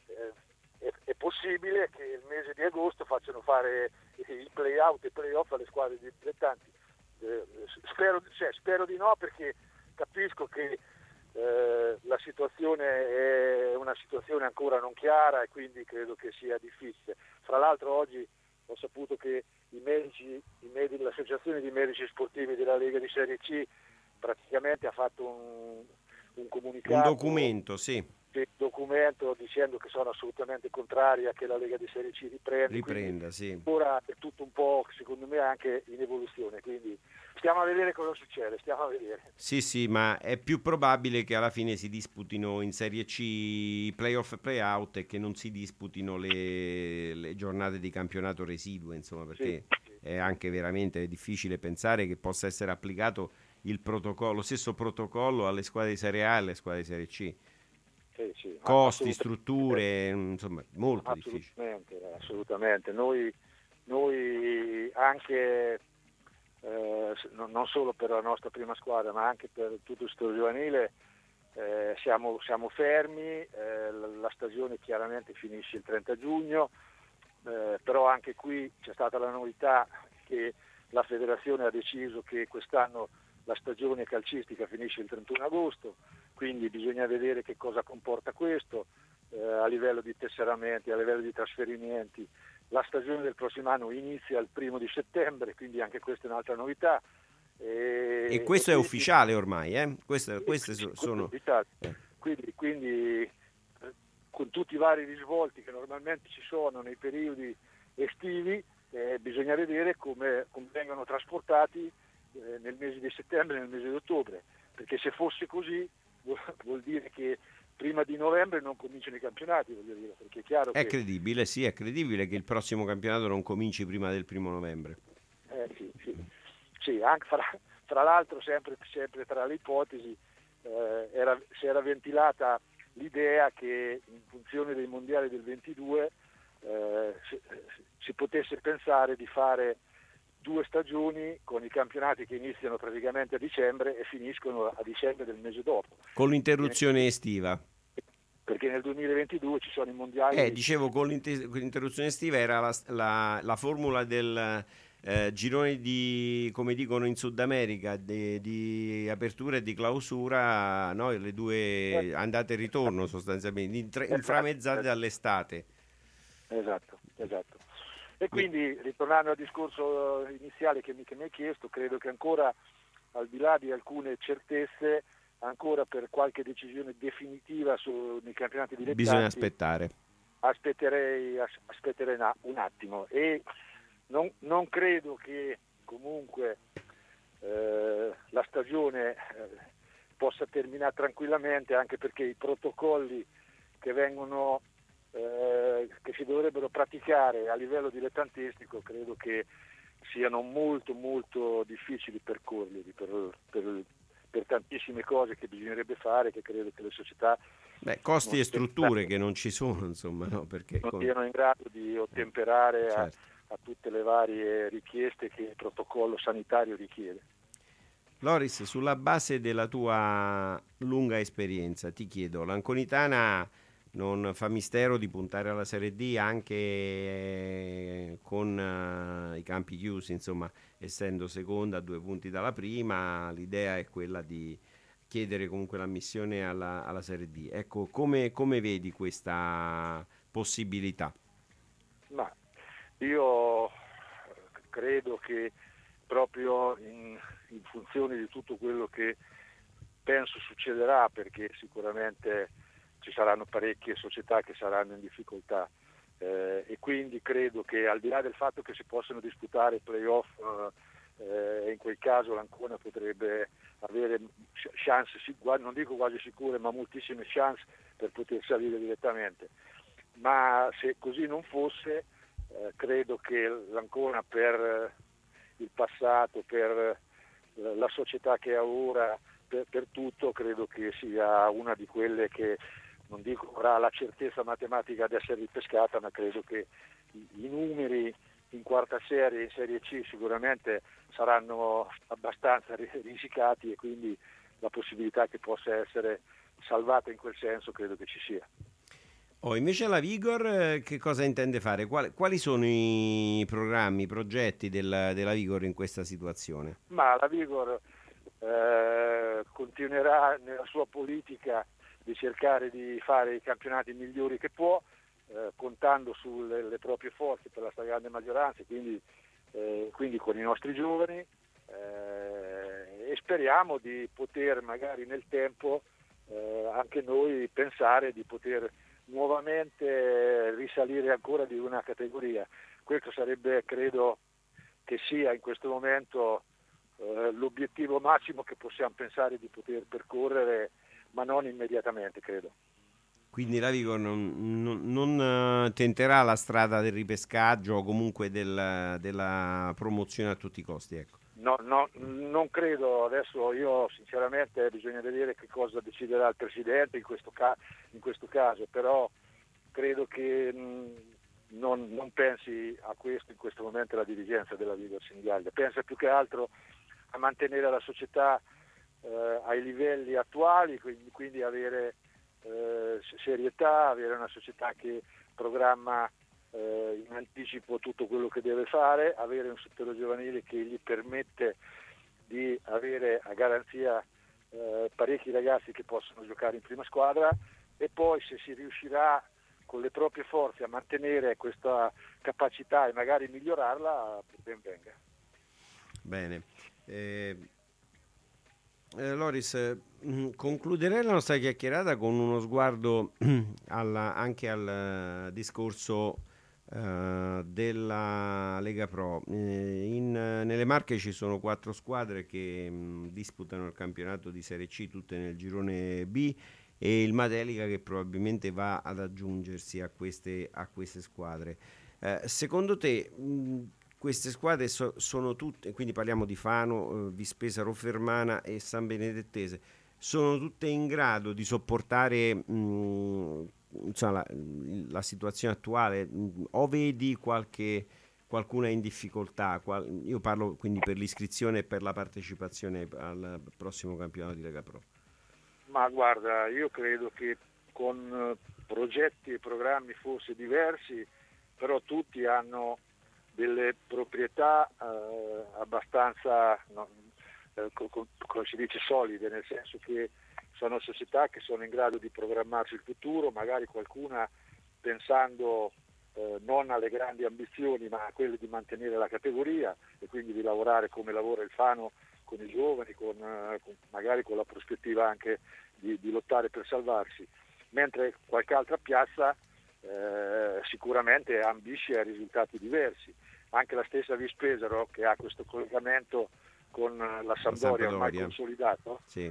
è, è possibile che il mese di agosto facciano fare i play-out e play-off alle squadre di dilettanti. Eh, spero, cioè, spero di no, perché capisco che Eh, la situazione è una situazione ancora non chiara e quindi credo che sia difficile. Fra l'altro oggi ho saputo che i medici, i medici, l'associazione di medici sportivi della Lega di Serie C praticamente ha fatto un, un comunicato, un documento, sì. Un documento dicendo che sono assolutamente contrari a che la Lega di Serie C riprenda. Riprenda, sì. Ora è tutto un po', secondo me, anche in evoluzione, quindi stiamo a vedere cosa succede, stiamo a vedere. Sì, sì, ma è più probabile che alla fine si disputino in Serie C playoff e playout e che non si disputino le, le giornate di campionato residue, insomma, perché sì, sì. È anche veramente difficile pensare che possa essere applicato il protocollo, lo stesso protocollo alle squadre di Serie A e alle squadre di Serie C. Sì, sì, costi, strutture, insomma, molto assolutamente, difficile. Assolutamente, noi, noi anche eh, non solo per la nostra prima squadra, ma anche per tutto il settore giovanile eh, siamo, siamo fermi, eh, la, la stagione chiaramente finisce il trenta giugno, eh, però anche qui c'è stata la novità che la federazione ha deciso che quest'anno la stagione calcistica finisce il trentuno agosto, quindi bisogna vedere che cosa comporta questo eh, a livello di tesseramenti, a livello di trasferimenti. La stagione del prossimo anno inizia il primo di settembre, quindi anche questa è un'altra novità. E, e questo e è quindi, ufficiale ormai, eh? Queste, queste sì, sono... Eh. Quindi, quindi eh, con tutti i vari risvolti che normalmente ci sono nei periodi estivi, eh, bisogna vedere come, come vengono trasportati eh, nel mese di settembre e nel mese di ottobre, perché se fosse così vuol, vuol dire che prima di novembre non cominciano i campionati, voglio dire, perché è chiaro è che... credibile, sì, è credibile che il prossimo campionato non cominci prima del primo novembre. Eh, sì, sì. Sì, anche fra, fra l'altro sempre, sempre tra le ipotesi eh, era, si era ventilata l'idea che in funzione dei mondiali del ventidue eh, si, si potesse pensare di fare due stagioni con i campionati che iniziano praticamente a dicembre e finiscono a dicembre del mese dopo. Con l'interruzione perché, estiva. Perché nel duemilaventidue ci sono i mondiali... Eh, dicevo, con, l'inter- con l'interruzione estiva era la, la, la formula del eh, girone di, come dicono in Sud America, di, di apertura e di clausura, no? Le due andate e ritorno sostanzialmente, inframezzate dall'estate. Esatto, esatto. E quindi, ritornando al discorso iniziale che mi, che mi hai chiesto, credo che ancora, al di là di alcune certezze, ancora per qualche decisione definitiva su, nei campionati dilettanti bisogna aspettare. Aspetterei, aspetterei un attimo e non, non credo che comunque eh, la stagione eh, possa terminare tranquillamente, anche perché i protocolli che vengono Eh, che si dovrebbero praticare a livello dilettantistico credo che siano molto molto difficili percorrerli per, per, per tantissime cose che bisognerebbe fare, che credo che le società Beh, costi e strutture che non ci sono, insomma, no? Perché non con... siano in grado di ottemperare certo. a, a tutte le varie richieste che il protocollo sanitario richiede. Loris, sulla base della tua lunga esperienza ti chiedo, l'Anconitana non fa mistero di puntare alla Serie D anche eh, con uh, i campi chiusi, insomma, essendo seconda a due punti dalla prima, l'idea è quella di chiedere comunque l'ammissione alla, alla Serie D. Ecco, come, come vedi questa possibilità? Ma io credo che proprio in, in funzione di tutto quello che penso succederà, perché sicuramente ci saranno parecchie società che saranno in difficoltà, eh, e quindi credo che al di là del fatto che si possano disputare playoff, eh, in quel caso l'Ancona potrebbe avere chance, non dico quasi sicure, ma moltissime chance per poter salire direttamente. Ma se così non fosse, eh, credo che l'Ancona, per il passato, per la società che ha ora, per, per tutto, credo che sia una di quelle che, non dico avrà la certezza matematica di essere ripescata, ma credo che i, i numeri in quarta serie, in Serie C, sicuramente saranno abbastanza risicati, e quindi la possibilità che possa essere salvata in quel senso credo che ci sia. Oh, invece la Vigor che cosa intende fare? Quali, quali sono i programmi, i progetti della, della Vigor in questa situazione? Ma la Vigor eh, continuerà nella sua politica di cercare di fare i campionati migliori che può, eh, contando sulle le proprie forze per la stragrande maggioranza, quindi, eh, quindi con i nostri giovani, eh, e speriamo di poter magari nel tempo eh, anche noi pensare di poter nuovamente risalire ancora di una categoria. Questo sarebbe, credo che sia in questo momento eh, l'obiettivo massimo che possiamo pensare di poter percorrere, ma non immediatamente, credo. Quindi la Vigor non, non, non tenterà la strada del ripescaggio o comunque del, della promozione a tutti i costi, ecco. No, no, non credo. Adesso io sinceramente bisogna vedere che cosa deciderà il Presidente in questo, ca- in questo caso, però credo che mh, non, non pensi a questo in questo momento la dirigenza della Vigor Senigallia, pensa più che altro a mantenere la società eh, ai livelli attuali, quindi, quindi avere eh, serietà, avere una società che programma in anticipo tutto quello che deve fare, avere un settore giovanile che gli permette di avere a garanzia eh, parecchi ragazzi che possono giocare in prima squadra, e poi se si riuscirà con le proprie forze a mantenere questa capacità e magari migliorarla, ben venga. Bene. Eh, eh, Loris, mh, concluderei la nostra chiacchierata con uno sguardo alla, anche al uh, discorso Uh, della Lega Pro. Eh, in, nelle Marche ci sono quattro squadre che mh, disputano il campionato di Serie C, tutte nel girone B, e il Matelica che probabilmente va ad aggiungersi a queste, a queste squadre. Eh, secondo te mh, queste squadre so, sono tutte, quindi parliamo di Fano, eh, Vispesa, Roffermana e San Benedettese, sono tutte in grado di sopportare mh, insomma, la, la situazione attuale, o vedi qualche qualcuna in difficoltà? Qual, io parlo quindi per l'iscrizione e per la partecipazione al prossimo campionato di Lega Pro. Ma guarda, io credo che con progetti e programmi forse diversi, però tutti hanno delle proprietà eh, abbastanza, no, eh, co- co- come si dice, solide, nel senso che sono società che sono in grado di programmarsi il futuro, magari qualcuna pensando eh, non alle grandi ambizioni ma a quelle di mantenere la categoria e quindi di lavorare come lavora il Fano con i giovani, con, eh, con, magari con la prospettiva anche di, di lottare per salvarsi, mentre qualche altra piazza eh, sicuramente ambisce a risultati diversi. Anche la stessa Vispesaro, che ha questo collegamento con la Sampdoria, la Sampdoria. ormai consolidato, sì.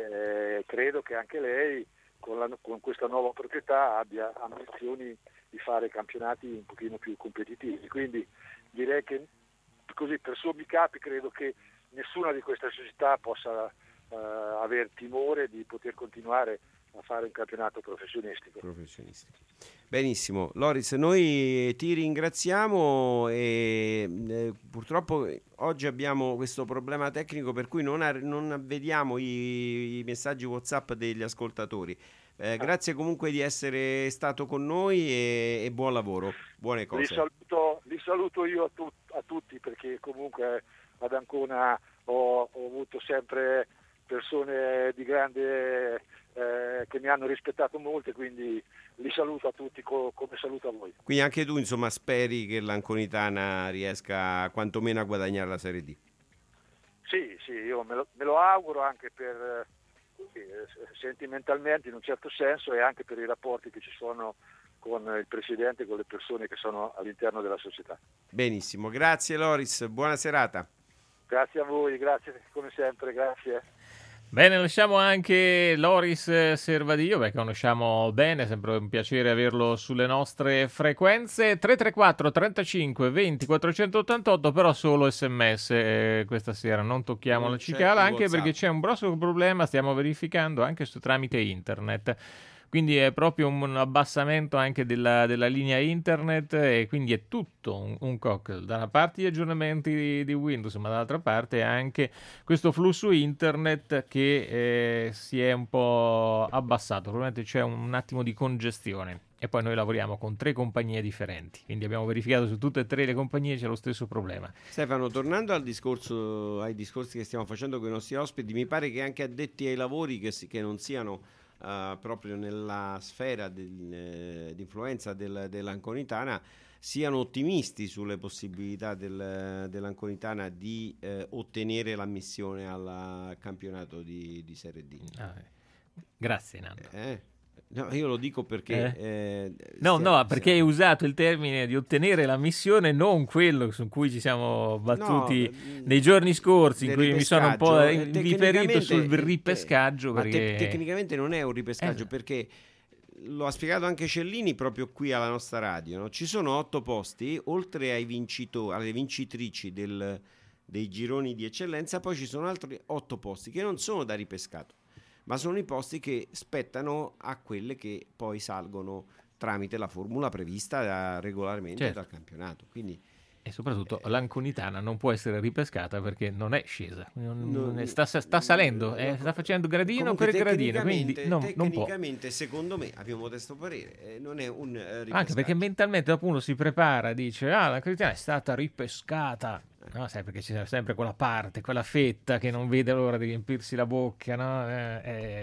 Eh, credo che anche lei con, la, con questa nuova proprietà abbia ambizioni di fare campionati un pochino più competitivi, quindi direi che così per sommi capi credo che nessuna di queste società possa eh, aver timore di poter continuare a fare un campionato professionistico. professionistico. Benissimo, Loris, noi ti ringraziamo e eh, purtroppo oggi abbiamo questo problema tecnico per cui non, ha, non vediamo i, i messaggi WhatsApp degli ascoltatori. Eh, grazie comunque di essere stato con noi e, e buon lavoro, buone cose. Li saluto, li saluto io a, tu, a tutti, perché comunque ad Ancona ho, ho avuto sempre persone di grande eh, che mi hanno rispettato molto, e quindi li saluto a tutti co- come saluto a voi. Quindi anche tu, insomma, speri che l'Anconitana riesca quantomeno a guadagnare la Serie D? Sì, sì, io me lo, me lo auguro, anche per eh, sì, sentimentalmente in un certo senso, e anche per i rapporti che ci sono con il presidente e con le persone che sono all'interno della società. Benissimo, grazie Loris, buona serata. Grazie a voi, grazie come sempre, grazie. Bene, lasciamo anche Loris Servadio, che conosciamo bene, è sempre un piacere averlo sulle nostre frequenze. tre tre quattro trentacinque venti quattrocentottantotto, però solo sms eh, questa sera, non tocchiamo Non la c'è cicala, il anche WhatsApp. perché c'è un grosso problema, stiamo verificando anche su tramite internet. Quindi è proprio un abbassamento anche della, della linea internet, e quindi è tutto un, un cocktail. Da una parte gli aggiornamenti di, di Windows, ma dall'altra parte anche questo flusso internet che eh, si è un po' abbassato. Probabilmente c'è un, un attimo di congestione. E poi noi lavoriamo con tre compagnie differenti, quindi abbiamo verificato su tutte e tre le compagnie c'è lo stesso problema. Stefano, tornando al discorso, ai discorsi che stiamo facendo con i nostri ospiti, mi pare che anche addetti ai lavori che, si, che non siano Uh, proprio nella sfera del, eh, di influenza del, dell'Anconitana siano ottimisti sulle possibilità del, dell'Anconitana di eh, ottenere l'ammissione al campionato di, di Serie D. Ah, grazie Nando. Eh? No, io lo dico perché... Eh? Eh, no, stiamo, no, perché hai usato il termine di ottenere la missione, non quello su cui ci siamo battuti no, nei giorni scorsi, in cui mi sono un po' eh, riferito sul ripescaggio. Ma perché... te- tecnicamente non è un ripescaggio, eh. perché lo ha spiegato anche Cellini proprio qui alla nostra radio, no? Ci sono otto posti, oltre ai vincitori, alle vincitrici del, dei gironi di eccellenza, poi ci sono altri otto posti che non sono da ripescato, ma sono i posti che spettano a quelle che poi salgono tramite la formula prevista da, regolarmente certo. dal campionato. Quindi, e soprattutto eh, l'Anconitana non può essere ripescata perché non è scesa, non, no, non è, sta, sta salendo, no, eh, sta facendo gradino per tecnicamente, gradino, quindi non, non può. Tecnicamente, secondo me, a mio modesto parere, eh, non è un eh, ripescaggio. Anche perché mentalmente dopo uno si prepara, dice ah, l'Anconitana è stata ripescata. No, sai, perché c'è sempre quella parte, quella fetta che non vede l'ora di riempirsi la bocca, no? eh,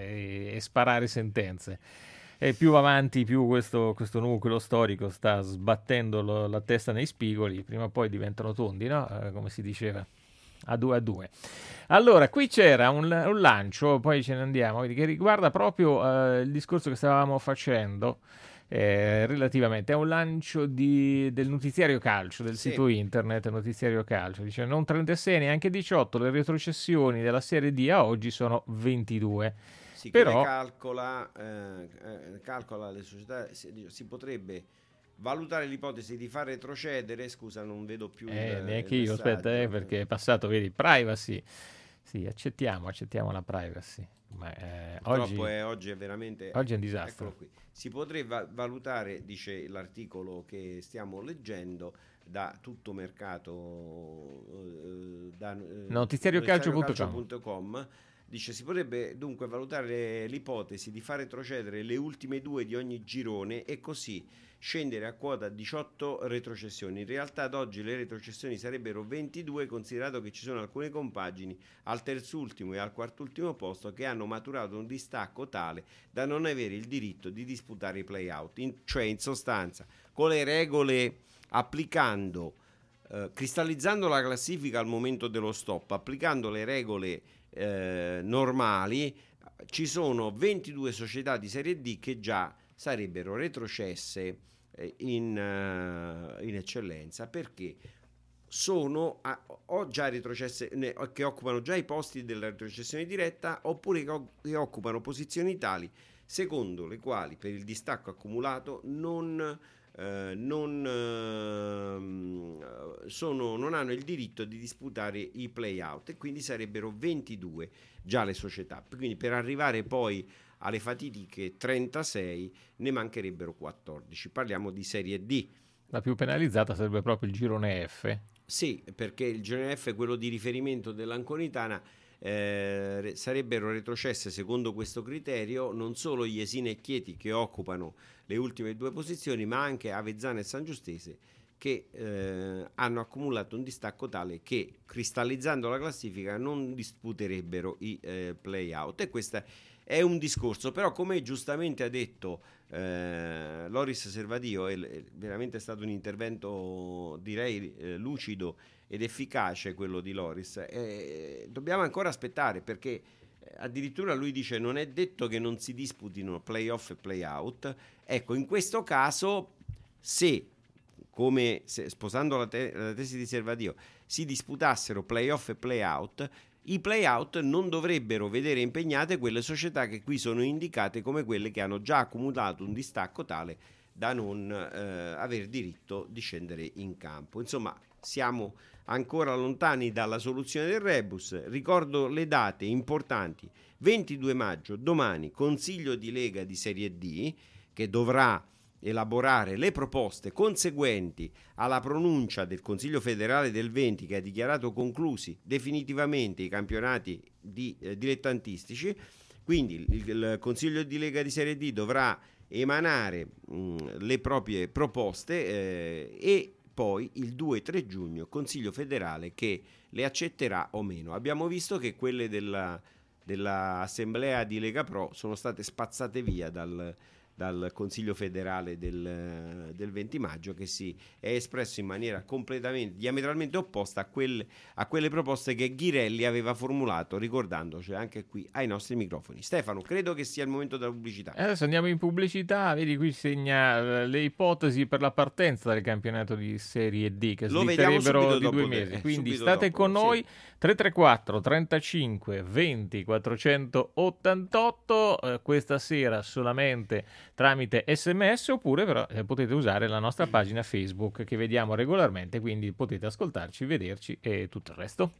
e, e sparare sentenze. E più avanti, più questo, questo nucleo storico sta sbattendo lo, la testa nei spigoli, prima o poi diventano tondi, no? Eh, come si diceva, a due a due. Allora, qui c'era un, un lancio, poi ce ne andiamo, che riguarda proprio eh, il discorso che stavamo facendo. Eh, relativamente a un lancio di, del notiziario calcio del sì. sito internet notiziario calcio, dice non trentasei neanche diciotto, le retrocessioni della Serie D a oggi sono ventidue. Sì, però calcola, eh, eh, calcola le società, si, si potrebbe valutare l'ipotesi di far retrocedere, scusa non vedo più eh, il, neanche il io messaggio. aspetta eh, perché è passato, vedi, privacy, sì, accettiamo accettiamo la privacy. Ma, eh, Purtroppo oggi, è, oggi è veramente oggi è un disastro. Eccolo qui. Si potrebbe valutare, dice l'articolo che stiamo leggendo, da tutto mercato eh, da eh, notiziariocalcio punto com, dice si potrebbe dunque valutare l'ipotesi di far retrocedere le ultime due di ogni girone e così scendere a quota diciotto retrocessioni. In realtà ad oggi le retrocessioni sarebbero ventidue, considerato che ci sono alcune compagini al terzultimo e al quartultimo posto che hanno maturato un distacco tale da non avere il diritto di disputare i play-out. In, cioè in sostanza, con le regole, applicando, eh, cristallizzando la classifica al momento dello stop, applicando le regole eh, normali, ci sono ventidue società di Serie D che già sarebbero retrocesse in, uh, in eccellenza, perché sono a, o già retrocesse ne, che occupano già i posti della retrocessione diretta, oppure che, che occupano posizioni tali secondo le quali per il distacco accumulato non, eh, non, eh, sono, non hanno il diritto di disputare i play-out, e quindi sarebbero ventidue già le società. Quindi per arrivare poi alle fatitiche trentasei ne mancherebbero quattordici. Parliamo di Serie D. La più penalizzata sarebbe proprio il girone F. Sì, perché il girone F è quello di riferimento dell'Anconitana. Eh, sarebbero retrocesse secondo questo criterio non solo Jesina e Chieti, che occupano le ultime due posizioni, ma anche Avezzano e San Giustese, che eh, hanno accumulato un distacco tale che, cristallizzando la classifica, non disputerebbero i eh, play-out. E questa è un discorso, però come giustamente ha detto eh, Loris Servadio, è, è veramente stato un intervento direi eh, lucido ed efficace quello di Loris, eh, dobbiamo ancora aspettare, perché addirittura lui dice non è detto che non si disputino playoff e playout. Ecco, in questo caso, se come se, sposando la, te, la tesi di Servadio, si disputassero playoff e playout, i playout non dovrebbero vedere impegnate quelle società che qui sono indicate come quelle che hanno già accumulato un distacco tale da non eh, aver diritto di scendere in campo. Insomma, siamo ancora lontani dalla soluzione del rebus. Ricordo le date importanti: ventidue maggio, domani, Consiglio di Lega di Serie D, che dovrà elaborare le proposte conseguenti alla pronuncia del Consiglio federale del venti, che ha dichiarato conclusi definitivamente i campionati di, eh, dilettantistici. Quindi il, il Consiglio di Lega di Serie D dovrà emanare mh, le proprie proposte eh, e poi il due e tre giugno Consiglio federale che le accetterà o meno. Abbiamo visto che quelle della, dell'assemblea di Lega Pro sono state spazzate via dal, dal Consiglio federale del, del venti maggio, che si è espresso in maniera completamente, diametralmente opposta a quelle, a quelle proposte che Ghirelli aveva formulato, ricordandoci anche qui ai nostri microfoni. Stefano, credo che sia il momento della pubblicità. Adesso andiamo in pubblicità, vedi qui segna le ipotesi per la partenza del campionato di Serie D, che slitterebbero di due mesi, de, quindi state dopo, con noi, sì. tre tre quattro trentacinque venti quattrocentottantotto, eh, questa sera solamente tramite sms, oppure però eh, potete usare la nostra pagina Facebook che vediamo regolarmente, quindi potete ascoltarci, vederci e tutto il resto.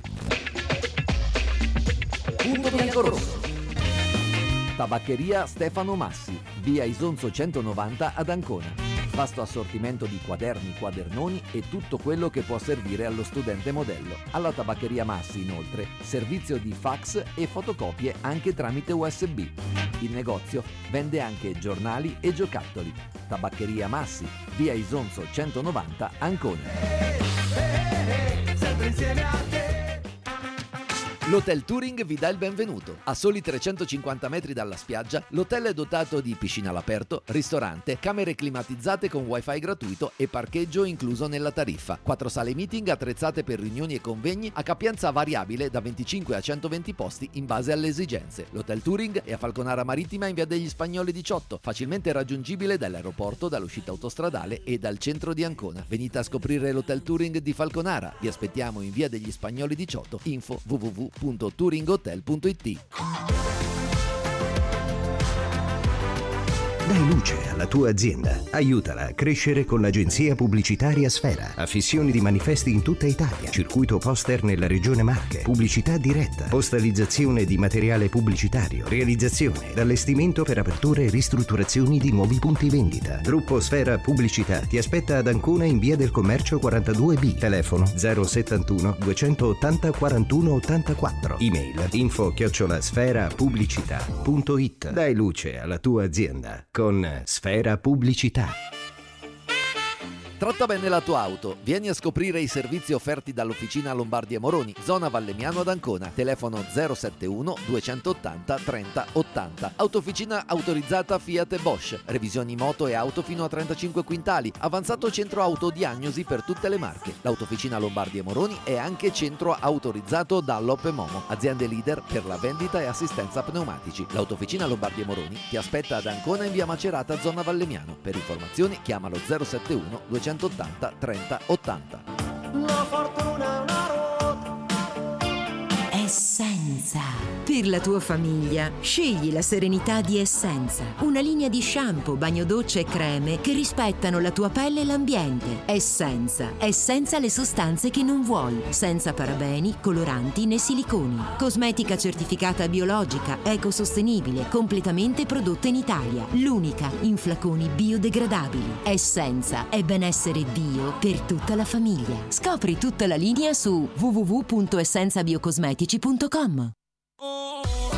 Punto bianco rosso. Tabaccheria Stefano Massi, via Isonzo centonovanta ad Ancona. Vasto assortimento di quaderni, quadernoni e tutto quello che può servire allo studente modello. Alla Tabaccheria Massi, inoltre, servizio di fax e fotocopie anche tramite U S B. Il negozio vende anche giornali e giocattoli. Tabaccheria Massi, via Isonzo centonovanta, Ancona. Sempre insieme a te. L'Hotel Touring vi dà il benvenuto. A soli trecentocinquanta metri dalla spiaggia, l'hotel è dotato di piscina all'aperto, ristorante, camere climatizzate con wifi gratuito e parcheggio incluso nella tariffa. Quattro sale meeting attrezzate per riunioni e convegni a capienza variabile da venticinque a centoventi posti in base alle esigenze. L'Hotel Touring è a Falconara Marittima in via degli Spagnoli diciotto, facilmente raggiungibile dall'aeroporto, dall'uscita autostradale e dal centro di Ancona. Venite a scoprire l'Hotel Touring di Falconara. Vi aspettiamo in via degli Spagnoli diciotto. Info w w w punto touringhotel punto i t. Dai luce alla tua azienda. Aiutala a crescere con l'agenzia pubblicitaria Sfera. Affissioni di manifesti in tutta Italia. Circuito poster nella regione Marche. Pubblicità diretta. Postalizzazione di materiale pubblicitario. Realizzazione ed allestimento per aperture e ristrutturazioni di nuovi punti vendita. Gruppo Sfera Pubblicità ti aspetta ad Ancona in via del Commercio quarantadue B. Telefono zero settantuno duecentottanta quarantuno ottantaquattro. Email info chiocciola sfera pubblicità punto it. Dai luce alla tua azienda con Sfera Pubblicità. Tratta bene la tua auto. Vieni a scoprire i servizi offerti dall'Officina Lombardi e Moroni, zona Vallemmiano ad Ancona. Telefono zero settantuno duecentottanta trenta ottanta. Autofficina autorizzata Fiat e Bosch. Revisioni moto e auto fino a trentacinque quintali. Avanzato centro autodiagnosi per tutte le marche. L'Autofficina Lombardi e Moroni è anche centro autorizzato Dunlop e Momo, aziende leader per la vendita e assistenza pneumatici. L'Autofficina Lombardi e Moroni ti aspetta ad Ancona in via Macerata, zona Vallemmiano. Per informazioni chiamalo zero settantuno duecentottanta trenta ottanta. La fortuna è una ruota. Essenza. Per la tua famiglia, scegli la serenità di Essenza. Una linea di shampoo, bagno docce e creme che rispettano la tua pelle e l'ambiente. Essenza. È senza le sostanze che non vuoi. Senza parabeni, coloranti né siliconi. Cosmetica certificata biologica, ecosostenibile, completamente prodotta in Italia. L'unica in flaconi biodegradabili. Essenza è benessere bio per tutta la famiglia. Scopri tutta la linea su w w w punto essenza biocosmetici punto com.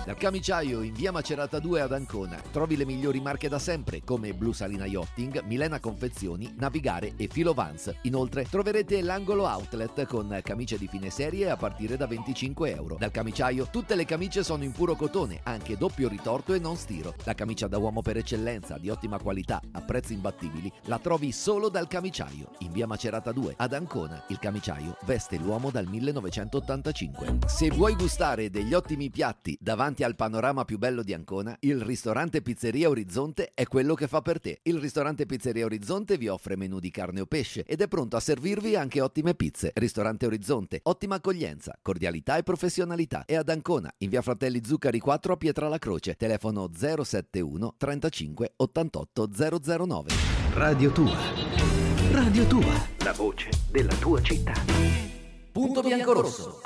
Dal Camiciaio in via Macerata due ad Ancona trovi le migliori marche da sempre come Blu Salina Yachting, Milena Confezioni, Navigare e Filo Vans. Inoltre troverete l'angolo outlet con camicie di fine serie a partire da venticinque euro. Dal Camiciaio tutte le camicie sono in puro cotone, anche doppio ritorto e non stiro. La camicia da uomo per eccellenza, di ottima qualità, a prezzi imbattibili, la trovi solo dal Camiciaio in via Macerata due ad Ancona. Il Camiciaio veste l'uomo dal millenovecentottantacinque. Se vuoi gustare degli ottimi piatti davanti al panorama più bello di Ancona, il ristorante Pizzeria Orizzonte è quello che fa per te. Il ristorante Pizzeria Orizzonte vi offre menù di carne o pesce ed è pronto a servirvi anche ottime pizze. Ristorante Orizzonte, ottima accoglienza, cordialità e professionalità. E ad Ancona, in via Fratelli Zuccari quattro a Pietralacroce, telefono zero sette uno trentacinque ottantotto zero zero nove. Radio Tua. Radio Tua. La voce della tua città. Punto Biancorosso.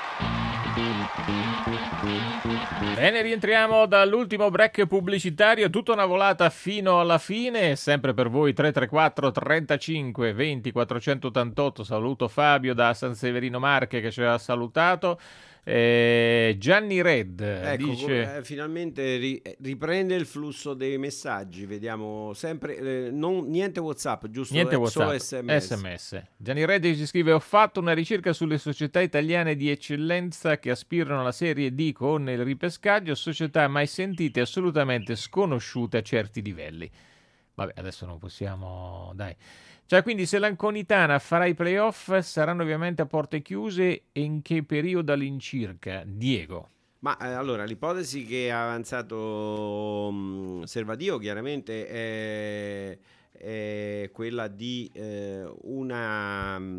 Bene, rientriamo dall'ultimo break pubblicitario, tutta una volata fino alla fine, sempre per voi tre tre quattro trentacinque venti quattrocentottantotto. Saluto Fabio da San Severino Marche che ci ha salutato. Eh, Gianni Red ecco, dice eh, finalmente ri, riprende il flusso dei messaggi, vediamo sempre eh, non, niente WhatsApp, giusto? Niente eh, WhatsApp, solo S M S. S M S. Gianni Red ci scrive: ho fatto una ricerca sulle società italiane di eccellenza che aspirano alla Serie D con il ripescaggio, società mai sentite, assolutamente sconosciute a certi livelli. Vabbè, adesso non possiamo, dai. Cioè, quindi se l'Anconitana farà i playoff saranno ovviamente a porte chiuse, e in che periodo all'incirca? Diego. Ma eh, allora, l'ipotesi che ha avanzato um, Servadio chiaramente è, è quella di eh, una, um,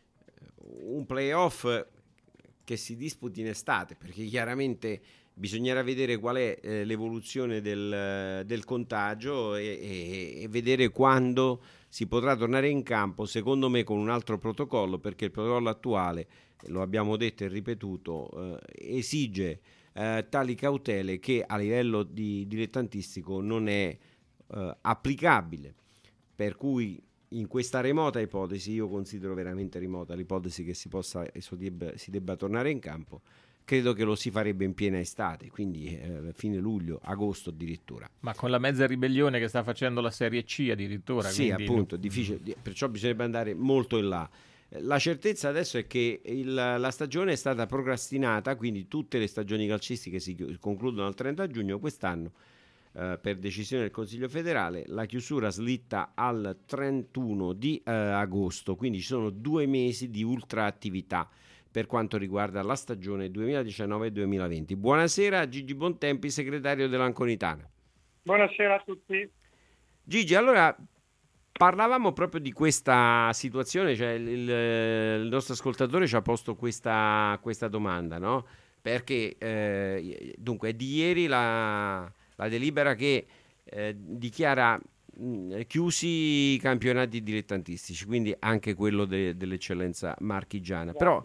un playoff che si disputi in estate, perché chiaramente bisognerà vedere qual è eh, l'evoluzione del, del contagio e, e, e vedere quando si potrà tornare in campo, secondo me con un altro protocollo, perché il protocollo attuale, lo abbiamo detto e ripetuto, eh, esige eh, tali cautele che a livello di dilettantistico non è eh, applicabile, per cui in questa remota ipotesi, io considero veramente remota l'ipotesi che si possa e si debba, si debba tornare in campo, credo che lo si farebbe in piena estate, quindi eh, fine luglio, agosto addirittura. Ma con la mezza ribellione che sta facendo la Serie C addirittura. Sì, quindi... appunto, difficile, perciò bisognerebbe andare molto in là. La certezza adesso è che il, la stagione è stata procrastinata, quindi tutte le stagioni calcistiche si concludono al trenta giugno quest'anno, eh, per decisione del Consiglio federale, la chiusura slitta al trentuno di eh, agosto, quindi ci sono due mesi di ultra attività per quanto riguarda la stagione duemiladiciannove duemilaventi. Buonasera Gigi Bontempi, segretario dell'Anconitana. Buonasera a tutti. Gigi, allora parlavamo proprio di questa situazione, cioè il, il nostro ascoltatore ci ha posto questa, questa domanda, no? Perché eh, dunque è di ieri la, la delibera che eh, dichiara mh, chiusi i campionati dilettantistici, quindi anche quello de, dell'eccellenza marchigiana. Però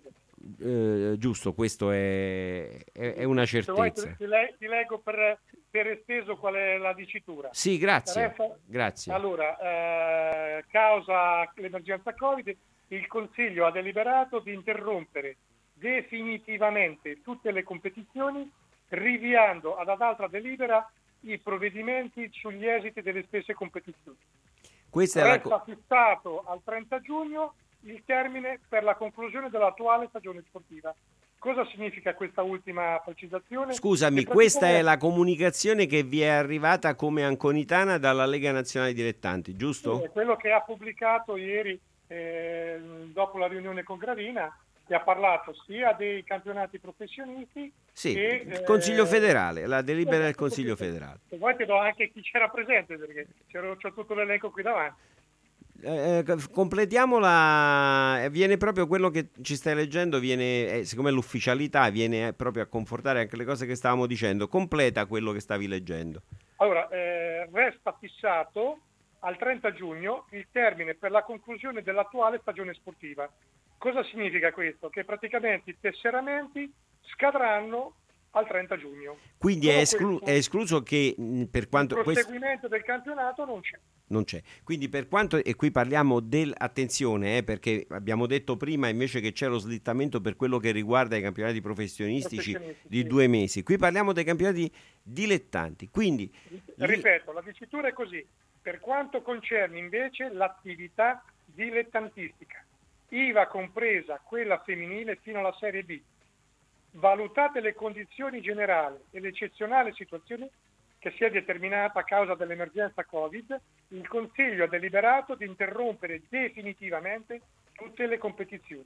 eh, giusto, questo è, è, è una certezza. Se vuoi, ti, le, ti leggo per, per esteso qual è la dicitura. Sì, grazie. Interessa? grazie. Allora, eh, causa l'emergenza Covid, il Consiglio ha deliberato di interrompere definitivamente tutte le competizioni, rinviando ad altra delibera i provvedimenti sugli esiti delle stesse competizioni. Questa Resta è la... fissato al trenta giugno il termine per la conclusione dell'attuale stagione sportiva. Cosa significa questa ultima precisazione? Scusami, che questa è la comunicazione che vi è arrivata come Anconitana dalla Lega Nazionale Dilettanti, giusto? Sì, è quello che ha pubblicato ieri eh, dopo la riunione con Gravina, che ha parlato sia dei campionati professionisti sì, che il Consiglio eh, federale, la delibera del Consiglio federale. Se vuoi ti do anche chi c'era presente, perché c'era, c'ho tutto l'elenco qui davanti. Eh, completiamola, viene proprio quello che ci stai leggendo, viene, eh, siccome l'ufficialità viene proprio a confortare anche le cose che stavamo dicendo. Completa quello che stavi leggendo. Allora, eh, resta fissato al trenta giugno il termine per la conclusione dell'attuale stagione sportiva. Cosa significa questo? Che praticamente i tesseramenti scadranno al trenta giugno. Quindi è, esclu- è escluso che mh, per quanto il proseguimento questo... del campionato non c'è. non c'è. Quindi per quanto, e qui parliamo del, attenzione, eh, perché abbiamo detto prima invece che c'è lo slittamento per quello che riguarda i campionati professionistici, Professionisti, di sì. due mesi. Qui parliamo dei campionati dilettanti. Quindi Ripeto, la dicitura è così. Per quanto concerne invece l'attività dilettantistica, I V A compresa quella femminile fino alla Serie B, valutate le condizioni generali e l'eccezionale situazione che si è determinata a causa dell'emergenza Covid, il Consiglio ha deliberato di interrompere definitivamente tutte le competizioni.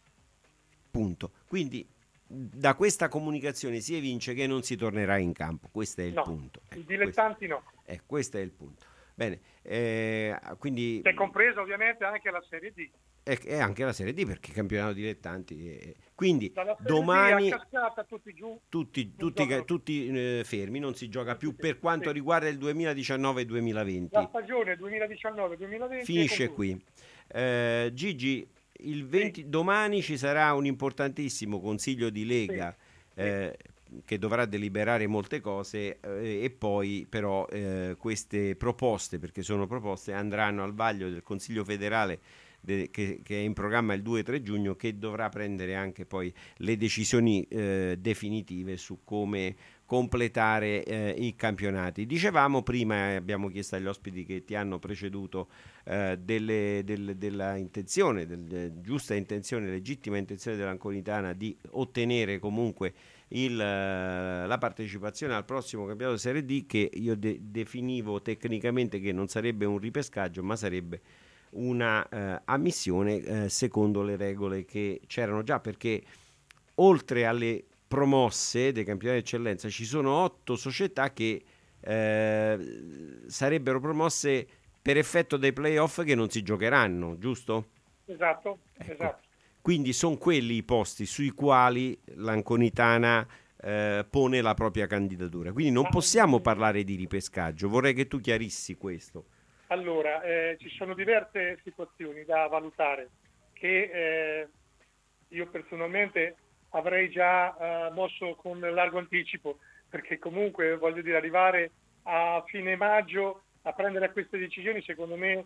punto. Quindi da questa comunicazione si evince che non si tornerà in campo. Questo è il No, punto. i Eh, dilettanti no. questo, eh, questo è il punto. Bene, eh, quindi È compresa ovviamente anche la Serie D. e e anche la Serie D, perché campionato dilettanti. eh, Quindi Dalla Serie domani D a cascata tutti giù. tutti, non tutti, giocano. tutti eh, fermi, non si gioca più per quanto Sì. riguarda il duemiladiciannove duemilaventi. La stagione duemiladiciannove duemilaventi Finisce è conclusa. qui. Eh, Gigi, il venti domani ci sarà un importantissimo consiglio di Lega eh, che dovrà deliberare molte cose eh, e poi però eh, queste proposte, perché sono proposte, andranno al vaglio del Consiglio federale de- che, che è in programma il due e tre giugno, che dovrà prendere anche poi le decisioni eh, definitive su come completare eh, i campionati. Dicevamo prima, e abbiamo chiesto agli ospiti che ti hanno preceduto eh, delle, del, della intenzione, del, giusta intenzione, legittima intenzione dell'Anconitana di ottenere comunque il, la partecipazione al prossimo campionato Serie D, che io de- definivo tecnicamente che non sarebbe un ripescaggio, ma sarebbe una eh, ammissione eh, secondo le regole che c'erano già, perché oltre alle promosse dei campionati di eccellenza ci sono otto società che eh, sarebbero promosse per effetto dei playoff che non si giocheranno, giusto? Esatto, Ecco. esatto. Quindi sono quelli i posti sui quali l'Anconitana eh, pone la propria candidatura. Quindi non possiamo parlare di ripescaggio. Vorrei che tu chiarissi questo. Allora, eh, ci sono diverse situazioni da valutare che eh, io personalmente avrei già eh, mosso con largo anticipo, perché comunque voglio dire, arrivare a fine maggio a prendere queste decisioni secondo me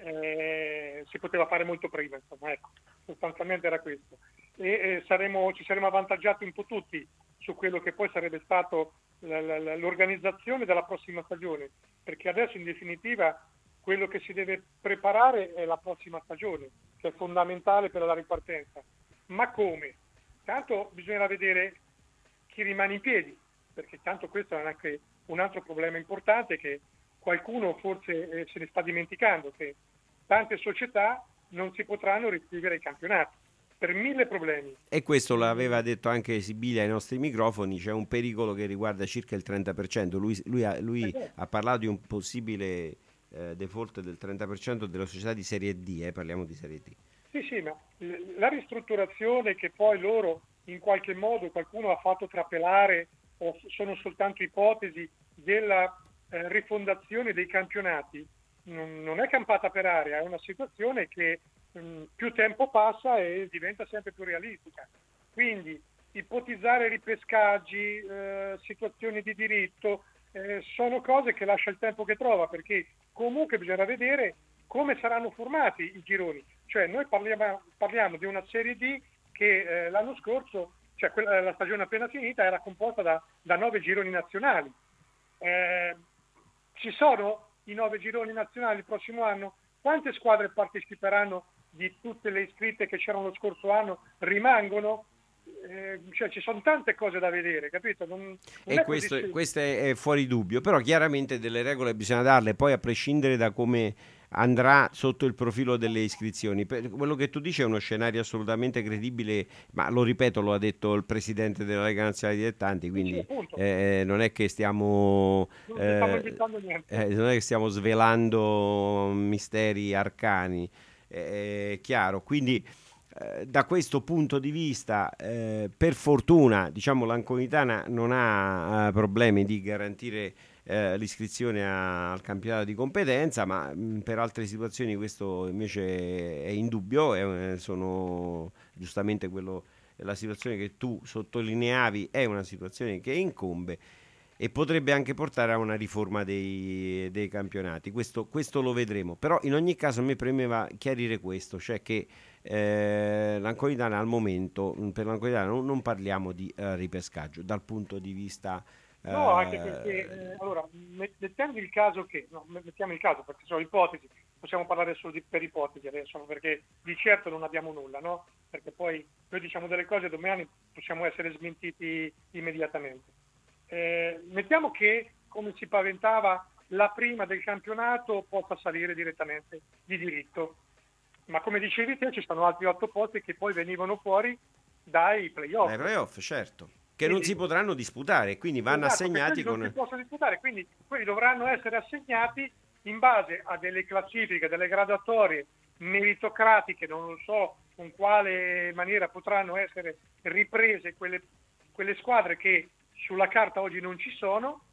eh, si poteva fare molto prima, insomma, ecco, sostanzialmente era questo. E eh, saremo, ci saremo avvantaggiati un po' tutti su quello che poi sarebbe stato la, la, l'organizzazione della prossima stagione, perché adesso in definitiva quello che si deve preparare è la prossima stagione, che è fondamentale per la ripartenza. Ma come? Tanto bisognerà vedere chi rimane in piedi, perché tanto questo è anche un altro problema importante che qualcuno forse eh, se ne sta dimenticando, che tante società non si potranno riscrivere ai campionati per mille problemi. E questo l'aveva detto anche Sibilia ai nostri microfoni, c'è un pericolo che riguarda circa il trenta per cento. Lui, lui, ha, lui Esatto. ha parlato di un possibile eh, default del trenta per cento delle società di Serie D, eh, parliamo di Serie D. Sì, sì, ma l- la ristrutturazione che poi loro in qualche modo qualcuno ha fatto trapelare o f- sono soltanto ipotesi della eh, rifondazione dei campionati non, non è campata per aria, è una situazione che mh, più tempo passa e diventa sempre più realistica. Quindi ipotizzare ripescaggi, eh, situazioni di diritto, eh, sono cose che lascia il tempo che trova, perché comunque bisogna vedere come saranno formati i gironi. Cioè noi parliamo, parliamo di una Serie D che eh, l'anno scorso, cioè quella, la stagione appena finita, era composta da, da nove gironi nazionali. Eh, ci sono i nove gironi nazionali il prossimo anno? Quante squadre parteciperanno di tutte le iscritte che c'erano lo scorso anno? Rimangono? Eh, cioè ci sono tante cose da vedere, capito? Non, non E è questo, così questo è, è fuori dubbio, però chiaramente delle regole bisogna darle, poi a prescindere da come andrà sotto il profilo delle iscrizioni. Per quello che tu dici è uno scenario assolutamente credibile, ma lo ripeto, lo ha detto il presidente della Lega Nazionale Dilettanti, quindi appunto. eh, non è che stiamo Non ci stiamo eh, inventando niente. eh, non è che stiamo svelando misteri arcani, è chiaro. Quindi eh, da questo punto di vista, eh, per fortuna, diciamo, l'Anconitana non ha eh, problemi di garantire eh, l'iscrizione a, al campionato di competenza, ma mh, per altre situazioni questo invece è indubbio, è, sono giustamente quello, la situazione che tu sottolineavi è una situazione che incombe. e potrebbe anche portare a una riforma dei, dei campionati. Questo, questo lo vedremo, però in ogni caso a me premeva chiarire questo, cioè che eh, l'Anconitana al momento, per l'Anconitana non, non parliamo di uh, ripescaggio dal punto di vista no, eh, anche perché eh, allora mettiamo il caso che no, mettiamo il caso perché sono ipotesi, possiamo parlare solo di, per ipotesi adesso, perché di certo non abbiamo nulla, no? Perché poi noi diciamo delle cose, domani possiamo essere smentiti immediatamente. Eh, mettiamo che, come si paventava, la prima del campionato possa salire direttamente di diritto, ma come dicevi te ci sono altri otto posti che poi venivano fuori dai playoff. Dai playoff, certo, che quindi, non si potranno disputare, quindi vanno esatto, assegnati non con... si possono disputare, quindi quelli dovranno essere assegnati in base a delle classifiche, delle graduatorie meritocratiche, non lo so con quale maniera potranno essere riprese quelle, quelle squadre che sulla carta oggi non ci sono,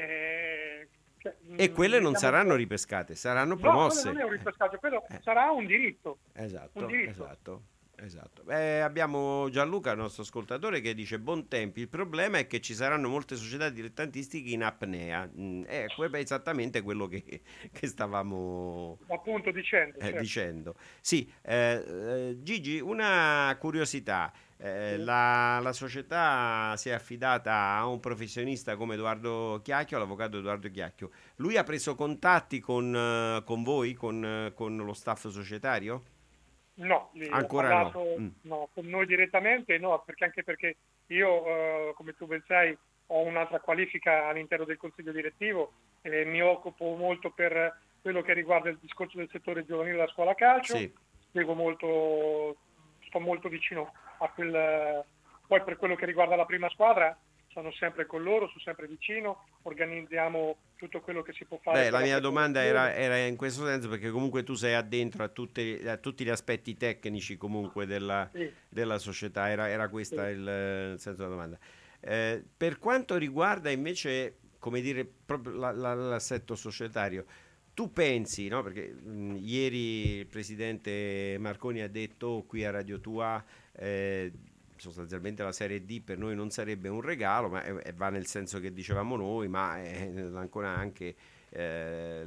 eh, cioè, e quelle non diciamo, saranno ripescate, saranno no, promosse. quello non è un ripescaggio, quello Eh. sarà un diritto. Esatto, un diritto. esatto. Esatto. Eh, abbiamo Gianluca, il nostro ascoltatore, che dice: buon tempi, il problema è che ci saranno molte società dilettantistiche in apnea. Mm, è esattamente quello che, che stavamo appunto dicendo, eh, certo. dicendo. Sì, eh, eh, Gigi, una curiosità. Eh, la, la società si è affidata a un professionista come Edoardo Chiacchio, l'avvocato Edoardo Chiacchio. Lui ha preso contatti con, eh, con voi, con, eh, con lo staff societario? No, ancora parlato, no. Mm. no, con noi direttamente no, perché anche perché io, eh, come tu ben sai, ho un'altra qualifica all'interno del consiglio direttivo e mi occupo molto per quello che riguarda il discorso del settore giovanile della scuola calcio, sì. Seguo molto, sto molto vicino a quel, poi per quello che riguarda la prima squadra sono sempre con loro, sono sempre vicino, organizziamo tutto quello che si può fare. Beh, la mia domanda era, era in questo senso, perché comunque tu sei addentro a, tutte, a tutti gli aspetti tecnici comunque della, sì. della società, era, era questo sì. il, il senso della domanda. Eh, per quanto riguarda invece, come dire, proprio la, la, l'assetto societario, tu pensi, no? Perché mh, ieri il presidente Marconi ha detto qui a Radio Tua, eh, sostanzialmente la Serie D per noi non sarebbe un regalo, ma è, è, va nel senso che dicevamo noi, ma è ancora anche eh,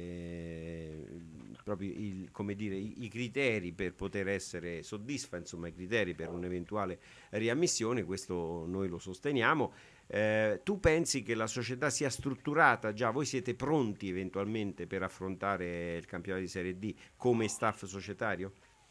le, proprio il, come dire, i, i criteri per poter essere soddisfa, insomma i criteri per un'eventuale riammissione, questo noi lo sosteniamo. Eh, tu pensi che la società sia strutturata già? Voi siete pronti eventualmente per affrontare il campionato di Serie D come staff societario?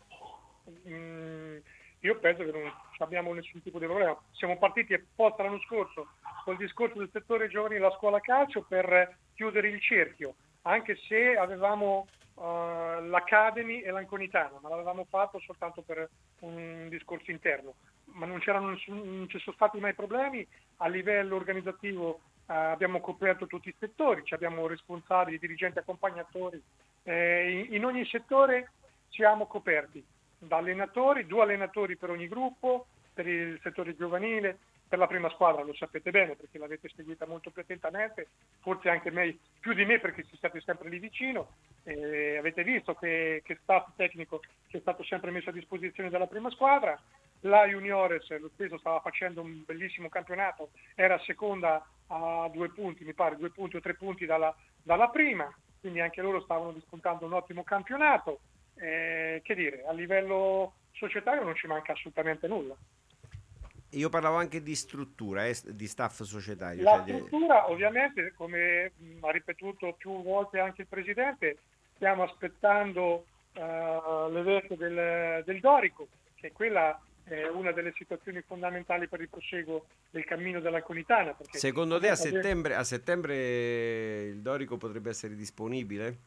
Mm, io penso che non abbiamo nessun tipo di problema. Siamo partiti apposta l'anno scorso col discorso del settore giovanile della scuola calcio per chiudere il cerchio, anche se avevamo uh, l'Academy e l'Anconitana, ma l'avevamo fatto soltanto per un discorso interno, ma non c'erano nessun, non ci sono stati mai problemi. A livello organizzativo uh, abbiamo coperto tutti i settori, abbiamo responsabili, dirigenti, accompagnatori, eh, in, in ogni settore siamo coperti, da allenatori, due allenatori per ogni gruppo, per il settore giovanile, per la prima squadra, lo sapete bene perché l'avete seguita molto più attentamente, forse anche me, più di me perché ci siete sempre lì vicino, eh, avete visto che, che staff tecnico che è stato sempre messo a disposizione della prima squadra. La Juniores lo stesso stava facendo un bellissimo campionato, era seconda a due punti, mi pare due punti o tre punti dalla, dalla prima, quindi anche loro stavano disputando un ottimo campionato. Eh, che dire, a livello societario non ci manca assolutamente nulla. Io parlavo anche di struttura, eh, di staff societario. La cioè struttura di... ovviamente, come mh, ha ripetuto più volte anche il Presidente, stiamo aspettando uh, l'evento del, del Dorico, che quella è una delle situazioni fondamentali per il proseguo del cammino dell'Anconitana. Perché secondo te a settembre, a settembre il Dorico potrebbe essere disponibile?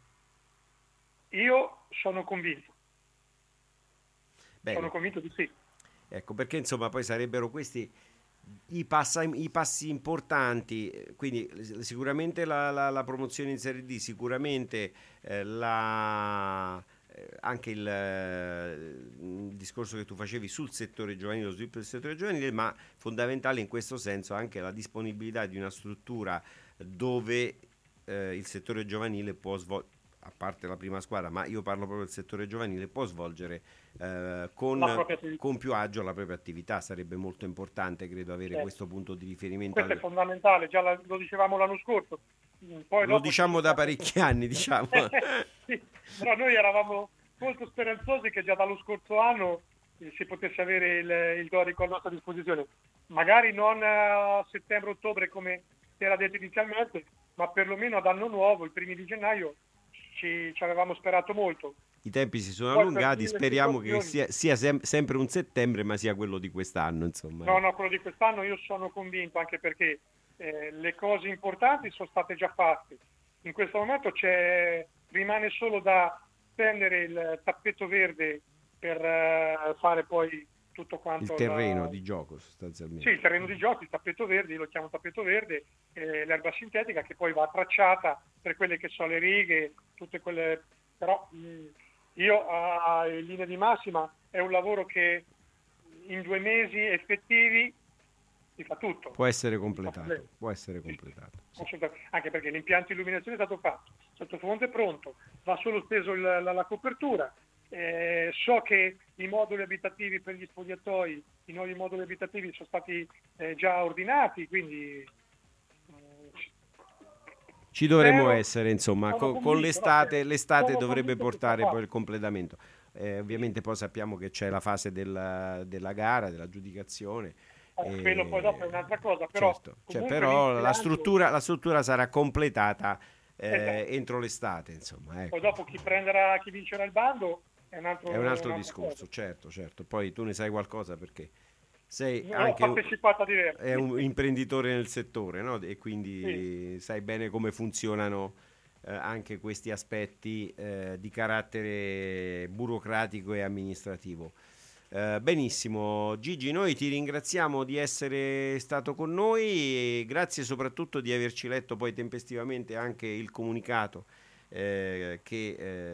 Io sono convinto. Bene. Sono convinto di sì. Ecco, perché insomma poi sarebbero questi i, passa, i passi importanti, quindi sicuramente la, la, la promozione in Serie D, sicuramente eh, la, eh, anche il, eh, il discorso che tu facevi sul settore giovanile, lo sviluppo del settore giovanile, ma fondamentale in questo senso anche la disponibilità di una struttura dove eh, il settore giovanile può svolgere, a parte la prima squadra, ma io parlo proprio del settore giovanile, può svolgere eh, con, con più agio la propria attività. Sarebbe molto importante, credo, avere certo. questo punto di riferimento. Questo alle... è fondamentale, già la, lo dicevamo l'anno scorso. Poi lo diciamo da parecchi anni, diciamo. Sì, però noi eravamo molto speranzosi che già dallo scorso anno eh, si potesse avere il, il Dorico a nostra disposizione. Magari non a settembre-ottobre come era detto inizialmente, ma perlomeno ad anno nuovo, i primi di gennaio, ci, ci avevamo sperato molto. I tempi si sono Poi allungati, speriamo che sia, sia sem- sempre un settembre, ma sia quello di quest'anno, insomma. No, no, quello di quest'anno io sono convinto, anche perché eh, le cose importanti sono state già fatte. In questo momento c'è, rimane solo da stendere il tappeto verde per uh, fare poi tutto quanto... Il terreno la... di gioco, sostanzialmente. Sì, il terreno di gioco, il tappeto verde, io lo chiamo tappeto verde, eh, l'erba sintetica che poi va tracciata per quelle che sono le righe, tutte quelle... Però mh, io a, a in linea di massima è un lavoro che in due mesi effettivi si fa tutto. Può essere completato, può essere completato. Sì. Anche perché l'impianto di illuminazione è stato fatto, il sottofondo è pronto, va solo steso il, la, la copertura. Eh, so che i moduli abitativi per gli spogliatoi, i nuovi moduli abitativi sono stati eh, già ordinati, quindi ci dovremmo Però, essere, insomma, con, convinto, con l'estate, no? l'estate Sono dovrebbe portare fatto. poi il completamento. Eh, ovviamente poi sappiamo che c'è la fase della, della gara, dell'aggiudicazione. Eh, e... quello poi dopo è un'altra cosa, però, certo. Cioè, comunque però la l'impianto... struttura, la struttura sarà completata eh, esatto. entro l'estate, insomma. Ecco. Poi dopo chi prenderà, chi vincerà il bando è un altro, è un altro cosa. discorso, certo, certo. Poi tu ne sai qualcosa perché sei No, anche ho partecipato a diversi. è un imprenditore nel settore, no? E quindi sì. sai bene come funzionano eh, anche questi aspetti eh, di carattere burocratico e amministrativo. Eh, benissimo, Gigi, noi ti ringraziamo di essere stato con noi e grazie soprattutto di averci letto poi tempestivamente anche il comunicato eh, che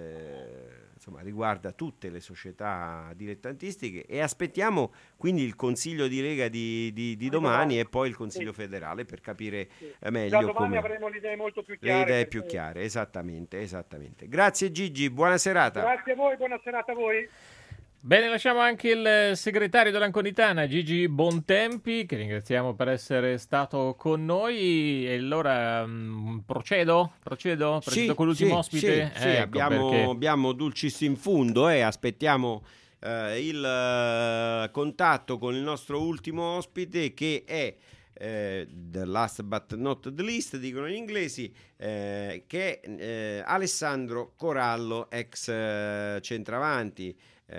eh, insomma riguarda tutte le società dilettantistiche, e aspettiamo quindi il Consiglio di Lega di, di, di domani e poi il Consiglio sì. federale per capire sì. meglio da domani come avremo le idee molto più chiare. Le idee perché... più chiare, esattamente, esattamente. Grazie Gigi, buona serata. Grazie a voi, buona serata a voi. Bene, lasciamo anche il segretario dell'Anconitana, Gigi Bontempi, che ringraziamo per essere stato con noi. E allora mh, procedo? Procedo? Procedo sì, con l'ultimo sì, ospite? Sì, sì ecco, abbiamo, perché... abbiamo dulcis in fundo e eh, aspettiamo eh, il eh, contatto con il nostro ultimo ospite, che è eh, the last but not the least, dicono gli inglesi, eh, che è eh, Alessandro Corallo, ex eh, centravanti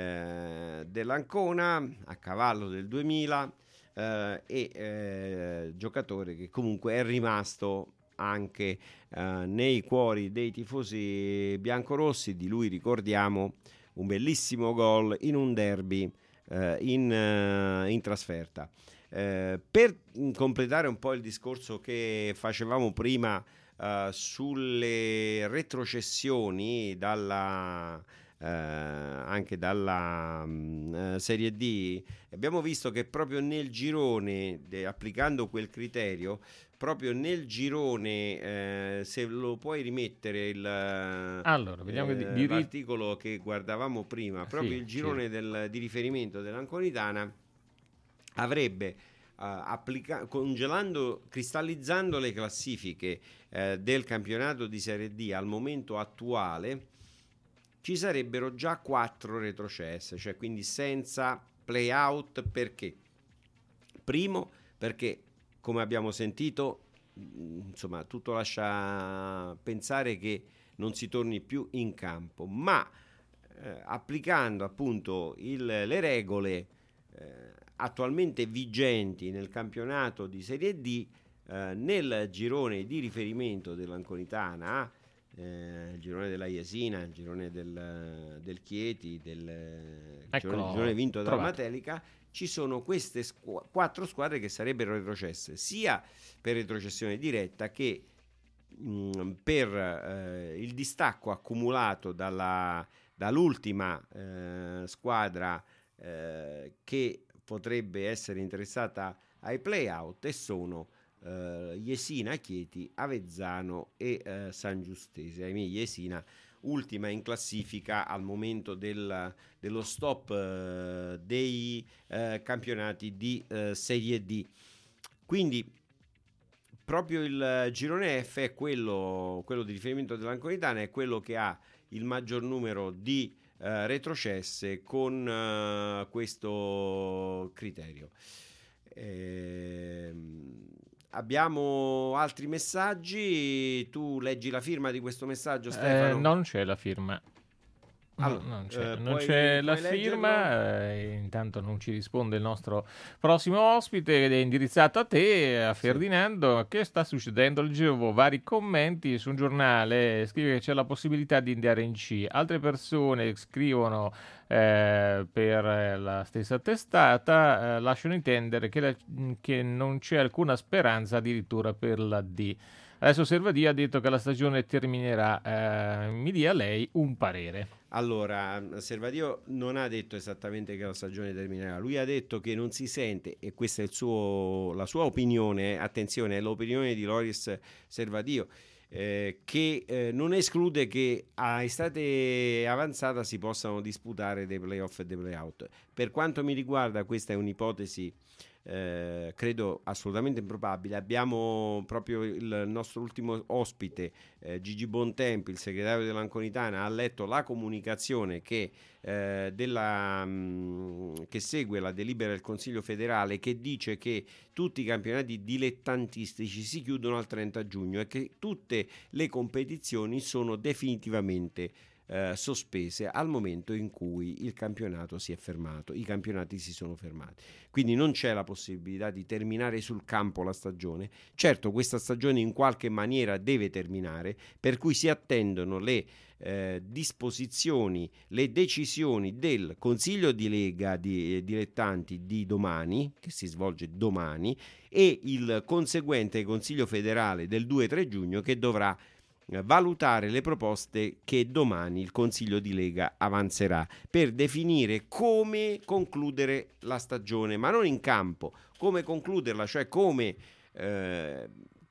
Eh, dell'Ancona, a cavallo del duemila eh, e eh, giocatore che comunque è rimasto anche eh, nei cuori dei tifosi biancorossi. Di lui ricordiamo un bellissimo gol in un derby eh, in, eh, in trasferta. Eh, per completare un po' il discorso che facevamo prima eh, sulle retrocessioni dalla Eh, anche dalla um, Serie D, abbiamo visto che proprio nel girone, de, applicando quel criterio, proprio nel girone, eh, se lo puoi rimettere il, allora, vediamo eh, che di, di... l'articolo che guardavamo prima, proprio sì, il girone sì. del, di riferimento dell'Anconitana avrebbe Uh, applica- congelando, cristallizzando le classifiche uh, del campionato di Serie D al momento attuale, ci sarebbero già quattro retrocesse, cioè quindi senza play out. Perché? Primo, perché come abbiamo sentito, insomma, tutto lascia pensare che non si torni più in campo, ma eh, applicando appunto il, le regole eh, attualmente vigenti nel campionato di Serie D, eh, nel girone di riferimento dell'Anconitana, eh, il girone della Jesina, il girone del, del Chieti, del il girone, il girone vinto dalla Matelica, ci sono queste squ- quattro squadre che sarebbero retrocesse, sia per retrocessione diretta che mh, per eh, il distacco accumulato dalla, dall'ultima eh, squadra eh, che potrebbe essere interessata ai play-out, e sono uh, Jesina, Chieti, Avezzano e uh, San Giustese. Ahimè, Jesina ultima in classifica al momento del, dello stop eh, dei eh, campionati di eh, Serie D. Quindi proprio il girone F è quello, quello di riferimento dell'Anconitana, è quello che ha il maggior numero di uh, retrocesse con uh, questo criterio. Ehm, abbiamo altri messaggi. Tu leggi la firma di questo messaggio, Stefano? Eh, non c'è la firma. Allora, no, non c'è, eh, non puoi, c'è la puoi firma, eh, intanto non ci risponde il nostro prossimo ospite ed è indirizzato a te, a Ferdinando. Sì. Che sta succedendo? Leggevo vari commenti su un giornale, scrive che c'è la possibilità di andare in C, altre persone scrivono eh, per la stessa testata, eh, lasciano intendere che, la, che non c'è alcuna speranza addirittura per la D. Adesso Servadio ha detto che la stagione terminerà, eh, mi dia lei un parere. Allora, Servadio non ha detto esattamente che la stagione terminerà, lui ha detto che non si sente, e questa è il suo, la sua opinione, attenzione, è l'opinione di Loris Servadio, eh, che eh, non esclude che a estate avanzata si possano disputare dei playoff e dei playout. Per quanto mi riguarda, questa è un'ipotesi Eh, credo assolutamente improbabile. Abbiamo proprio il nostro ultimo ospite, eh, Gigi Bontempi, il segretario dell'Anconitana, ha letto la comunicazione che, eh, della, mh, che segue la delibera del Consiglio federale, che dice che tutti i campionati dilettantistici si chiudono al trenta giugno e che tutte le competizioni sono definitivamente Eh, sospese al momento in cui il campionato si è fermato, i campionati si sono fermati, quindi non c'è la possibilità di terminare sul campo la stagione. Certo, questa stagione in qualche maniera deve terminare, per cui si attendono le eh, disposizioni, le decisioni del Consiglio di Lega di eh, dilettanti di domani, che si svolge domani, e il conseguente Consiglio federale del due tre giugno, che dovrà valutare le proposte che domani il Consiglio di Lega avanzerà per definire come concludere la stagione, ma non in campo, come concluderla, cioè come eh,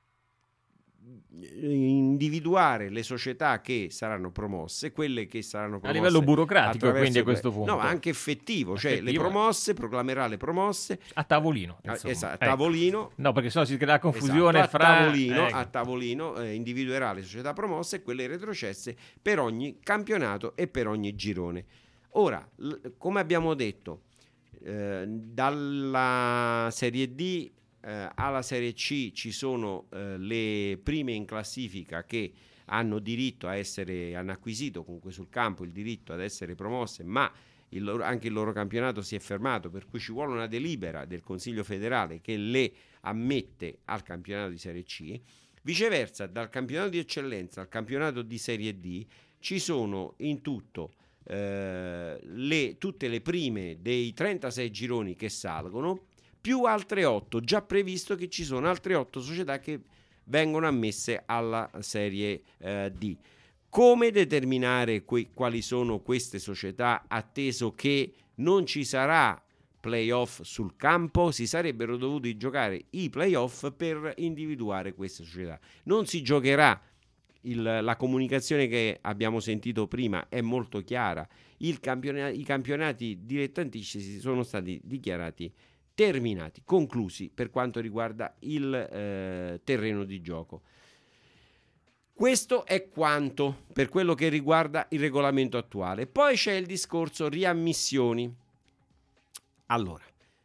individuare le società che saranno promosse, quelle che saranno promosse a livello burocratico, quindi a que- questo punto no, anche effettivo, cioè effettivo, le promosse, proclamerà le promosse a tavolino, a, esatto, a ecco. tavolino, no, perché sennò si crea confusione, esatto, a fra tavolino, ecco. a tavolino eh, individuerà le società promosse e quelle retrocesse per ogni campionato e per ogni girone. Ora, l- come abbiamo detto, eh, dalla Serie D Uh, alla Serie C ci sono uh, le prime in classifica che hanno diritto a essere, hanno acquisito comunque sul campo il diritto ad essere promosse, ma il loro, anche il loro campionato si è fermato, per cui ci vuole una delibera del Consiglio federale che le ammette al campionato di Serie C. Viceversa, dal campionato di eccellenza al campionato di Serie D ci sono in tutto uh, le, tutte le prime dei trentasei gironi che salgono, più altre otto, già previsto che ci sono altre otto società che vengono ammesse alla Serie eh, D. Come determinare que- quali sono queste società, atteso che non ci sarà playoff sul campo? Si sarebbero dovuti giocare i playoff per individuare queste società. Non si giocherà, il, la comunicazione che abbiamo sentito prima è molto chiara, il campiona- i campionati dilettantistici sono stati dichiarati terminati, conclusi per quanto riguarda il eh, terreno di gioco. Questo è quanto per quello che riguarda il regolamento attuale. Poi c'è il discorso riammissioni. Allora,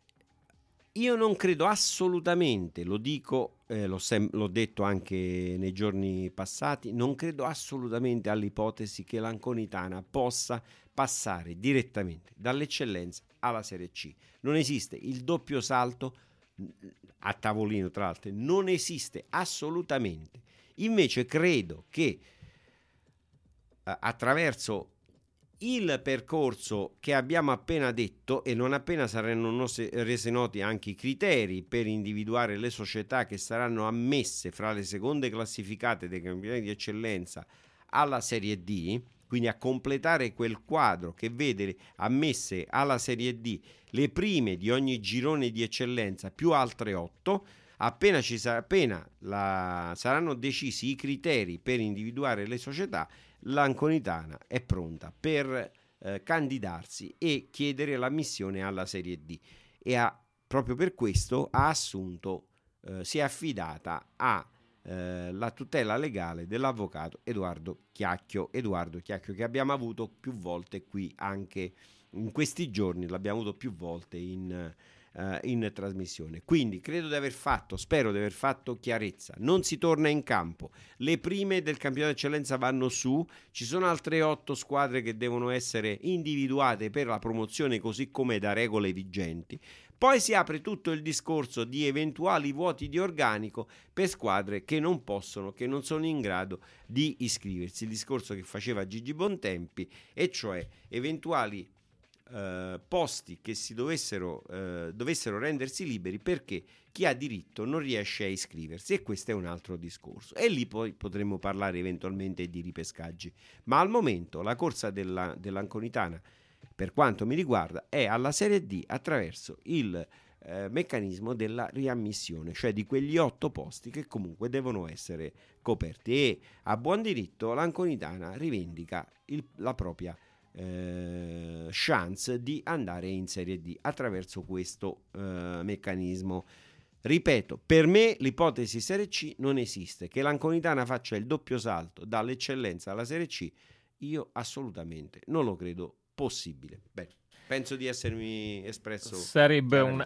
io non credo assolutamente, lo dico, eh, l'ho, sem- l'ho detto anche nei giorni passati, non credo assolutamente all'ipotesi che l'Anconitana possa passare direttamente dall'eccellenza alla Serie C. Non esiste il doppio salto a tavolino, tra l'altro, non esiste assolutamente. Invece credo che eh, attraverso il percorso che abbiamo appena detto, e non appena saranno nose, rese noti anche i criteri per individuare le società che saranno ammesse fra le seconde classificate dei campionati di eccellenza alla Serie D, quindi a completare quel quadro che vede ammesse alla Serie D le prime di ogni girone di eccellenza più altre otto, appena, ci sarà, appena la, saranno decisi i criteri per individuare le società, l'Anconitana è pronta per eh, candidarsi e chiedere l'ammissione alla Serie D e ha, proprio per questo ha assunto, eh, si è affidata a eh, la tutela legale dell'avvocato Edoardo Chiacchio, Edoardo Chiacchio che abbiamo avuto più volte qui anche in questi giorni, l'abbiamo avuto più volte in Uh, in trasmissione. Quindi credo di aver fatto, spero di aver fatto chiarezza. Non si torna in campo, le prime del campionato d'eccellenza vanno su, ci sono altre otto squadre che devono essere individuate per la promozione così come da regole vigenti. Poi si apre tutto il discorso di eventuali vuoti di organico per squadre che non possono, che non sono in grado di iscriversi, il discorso che faceva Gigi Bontempi, e cioè eventuali Uh, posti che si dovessero, uh, dovessero rendersi liberi perché chi ha diritto non riesce a iscriversi, e questo è un altro discorso, e lì poi potremmo parlare eventualmente di ripescaggi, ma al momento la corsa della, dell'Anconitana, per quanto mi riguarda, è alla Serie D attraverso il uh, meccanismo della riammissione, cioè di quegli otto posti che comunque devono essere coperti, e a buon diritto l'Anconitana rivendica il, la propria Eh, chance di andare in Serie D attraverso questo eh, meccanismo. Ripeto, per me l'ipotesi Serie C non esiste. Che l'Anconitana faccia il doppio salto dall'eccellenza alla Serie C, io assolutamente non lo credo possibile. Bene, penso di essermi espresso. Sarebbe un,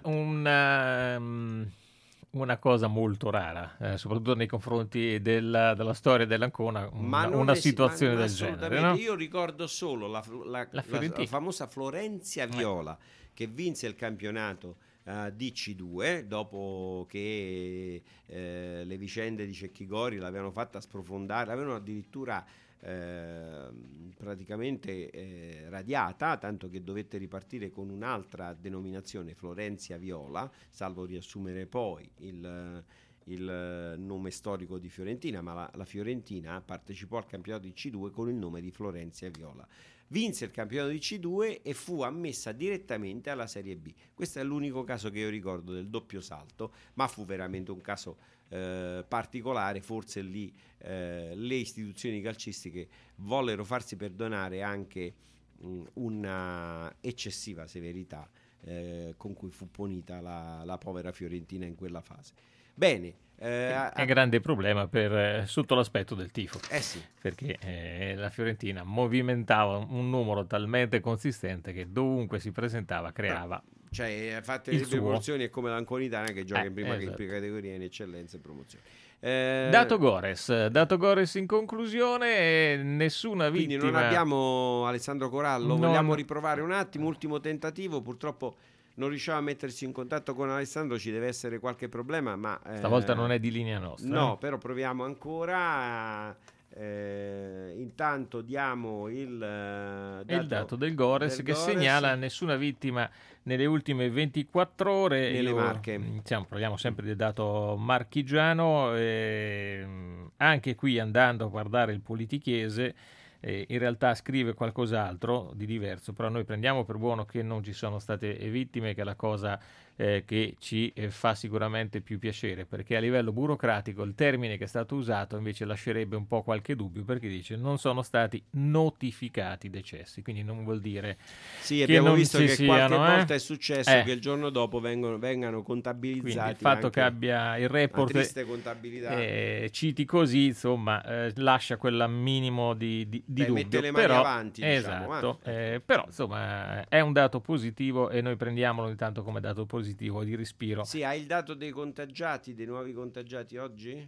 un um... una cosa molto rara, eh, soprattutto nei confronti della, della storia dell'Ancona, una, una es- situazione del genere. No? Io ricordo solo la, la, la, la, la famosa Florenzia Viola, eh. che vinse il campionato uh, di C due dopo che eh, le vicende di Cecchigori l'avevano fatta sprofondare, l'avevano addirittura Eh, praticamente eh, radiata, tanto che dovette ripartire con un'altra denominazione, Florenzia Viola, salvo riassumere poi il, il nome storico di Fiorentina, ma la, la Fiorentina partecipò al campionato di C due con il nome di Florenzia Viola. Vinse il campionato di C due e fu ammessa direttamente alla Serie B. Questo è l'unico caso che io ricordo del doppio salto, ma fu veramente un caso eh, particolare. Forse lì eh, le istituzioni calcistiche vollero farsi perdonare anche mh, una eccessiva severità eh, con cui fu punita la, la povera Fiorentina in quella fase. Bene. Eh, è un grande problema per, eh, sotto l'aspetto del tifo, eh sì. perché eh, la Fiorentina movimentava un numero talmente consistente che dovunque si presentava creava. Però, cioè, fatte le proporzioni, è come l'Anconitana che gioca eh, in prima esatto. che in prima categoria in eccellenza e promozione. Eh, dato Gores, dato Gores in conclusione, nessuna vittima. Quindi non abbiamo Alessandro Corallo, non... vogliamo riprovare un attimo, ultimo tentativo, purtroppo non riusciamo a metterci in contatto con Alessandro, ci deve essere qualche problema, ma eh, stavolta non è di linea nostra. No, eh? Però proviamo ancora. Eh, intanto diamo il, eh, dato, il dato del Gores del che Gores. Segnala nessuna vittima nelle ultime ventiquattro ore. Nelle Io, Marche. Diciamo, parliamo sempre del dato marchigiano, eh, anche qui andando a guardare il politichese. Eh, in realtà scrive qualcos'altro di diverso, però noi prendiamo per buono che non ci sono state vittime, che è la cosa eh, che ci eh, fa sicuramente più piacere, perché a livello burocratico il termine che è stato usato invece lascerebbe un po' qualche dubbio, perché dice non sono stati notificati decessi, quindi non vuol dire sì, che abbiamo non visto ci che siano, qualche eh? volta è successo eh. che il giorno dopo vengono, vengano contabilizzati. Quindi il fatto che abbia il report una triste contabilità. Eh, citi così, insomma, eh, lascia quella minimo di, di, di Beh, dubbio. mette le mani però, avanti, esatto, diciamo, eh, però insomma è un dato positivo e noi prendiamolo intanto come dato positivo di respiro. Sì, hai il dato dei contagiati, dei nuovi contagiati oggi?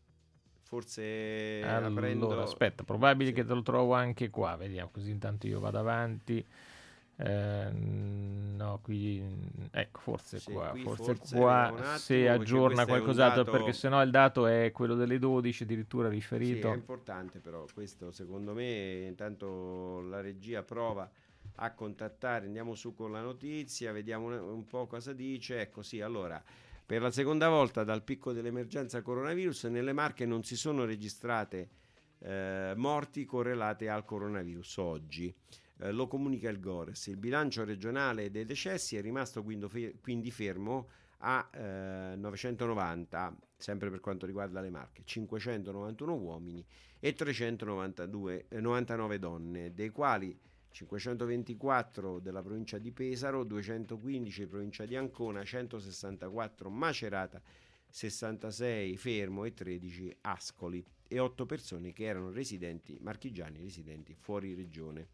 Forse allora, prendo... aspetta, probabile sì. che te lo trovo anche qua, vediamo, così intanto io vado avanti. Eh, no, qui ecco, forse sì, qua, qui forse, forse qua attimo, se aggiorna qualcos'altro, dato... perché sennò il dato è quello delle dodici addirittura riferito. Sì, è importante però questo, secondo me. Intanto la regia prova a contattare, andiamo su con la notizia, vediamo un, un po' cosa dice. Ecco, sì, allora, per la seconda volta dal picco dell'emergenza coronavirus nelle Marche non si sono registrate eh, morti correlate al coronavirus oggi. Eh, lo comunica il Gores. Il bilancio regionale dei decessi è rimasto quindi, quindi fermo a eh, novecentonovanta, sempre per quanto riguarda le Marche, cinquecentonovantuno uomini e trecentonovantanove donne, dei quali cinquecentoventiquattro della provincia di Pesaro, duecentoquindici provincia di Ancona, centosessantaquattro Macerata, sessantasei Fermo e tredici Ascoli, e otto persone che erano residenti marchigiani, residenti fuori regione.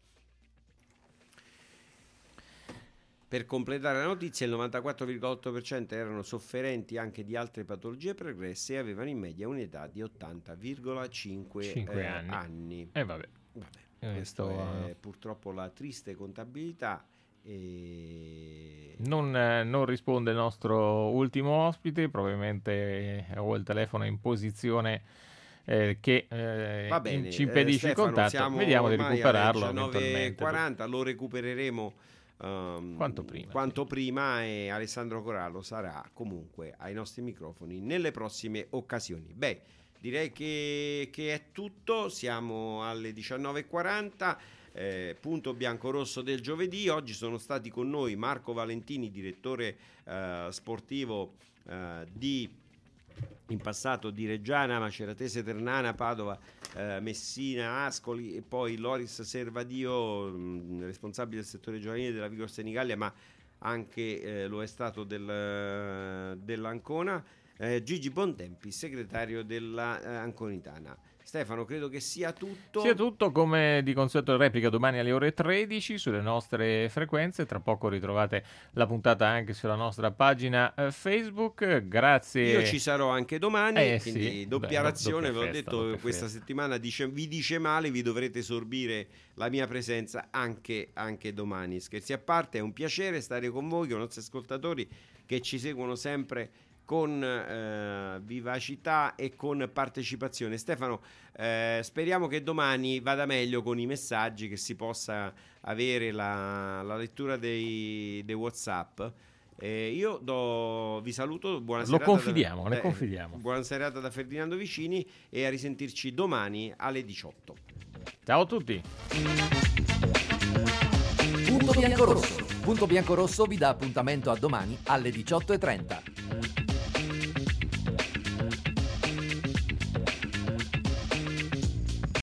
Per completare la notizia, il novantaquattro virgola otto per cento erano sofferenti anche di altre patologie pregresse e avevano in media un'età di ottanta virgola cinque eh, anni. anni. E eh, vabbè. vabbè. Eh, Questo sto... è purtroppo la triste contabilità. E... Non, eh, non risponde il nostro ultimo ospite, probabilmente ho il telefono in posizione eh, che eh, Va bene, in, ci impedisce eh, il contatto. Vediamo di recuperarlo. diciannove e quaranta lo recupereremo um, quanto prima, quanto sì. prima e Alessandro Corallo sarà comunque ai nostri microfoni nelle prossime occasioni. Beh, direi che, che è tutto, siamo alle diciannove e quaranta. Eh, punto bianco-rosso del giovedì. Oggi sono stati con noi Marco Valentini, direttore eh, sportivo eh, di in passato di Reggiana, Maceratese, Ternana, Padova, eh, Messina, Ascoli, e poi Loris Servadio, mh, responsabile del settore giovanile della Vigor Senigallia, ma anche eh, lo è stato del, dell'Ancona. eh, Gigi Bontempi, segretario della eh, Anconitana. Stefano, credo che sia tutto. Sia tutto, come di consueto replica domani alle ore tredici sulle nostre frequenze. Tra poco ritrovate la puntata anche sulla nostra pagina eh, Facebook. Grazie. Io ci sarò anche domani, eh, quindi sì. doppia Beh, razione, doppia ve l'ho festa, detto doppia questa festa. settimana dice, vi dice male, vi dovrete sorbire la mia presenza anche, anche domani. Scherzi a parte, è un piacere stare con voi, con i nostri ascoltatori che ci seguono sempre con eh, vivacità e con partecipazione. Stefano, eh, speriamo che domani vada meglio con i messaggi, che si possa avere la, la lettura dei, dei WhatsApp. Eh, io do, vi saluto, buona Lo serata confidiamo, da, ne eh, confidiamo. Buona serata da Ferdinando Vicini e a risentirci domani alle diciotto. Ciao a tutti. Punto bianco rosso. Punto bianco rosso vi dà appuntamento a domani alle diciotto e trenta.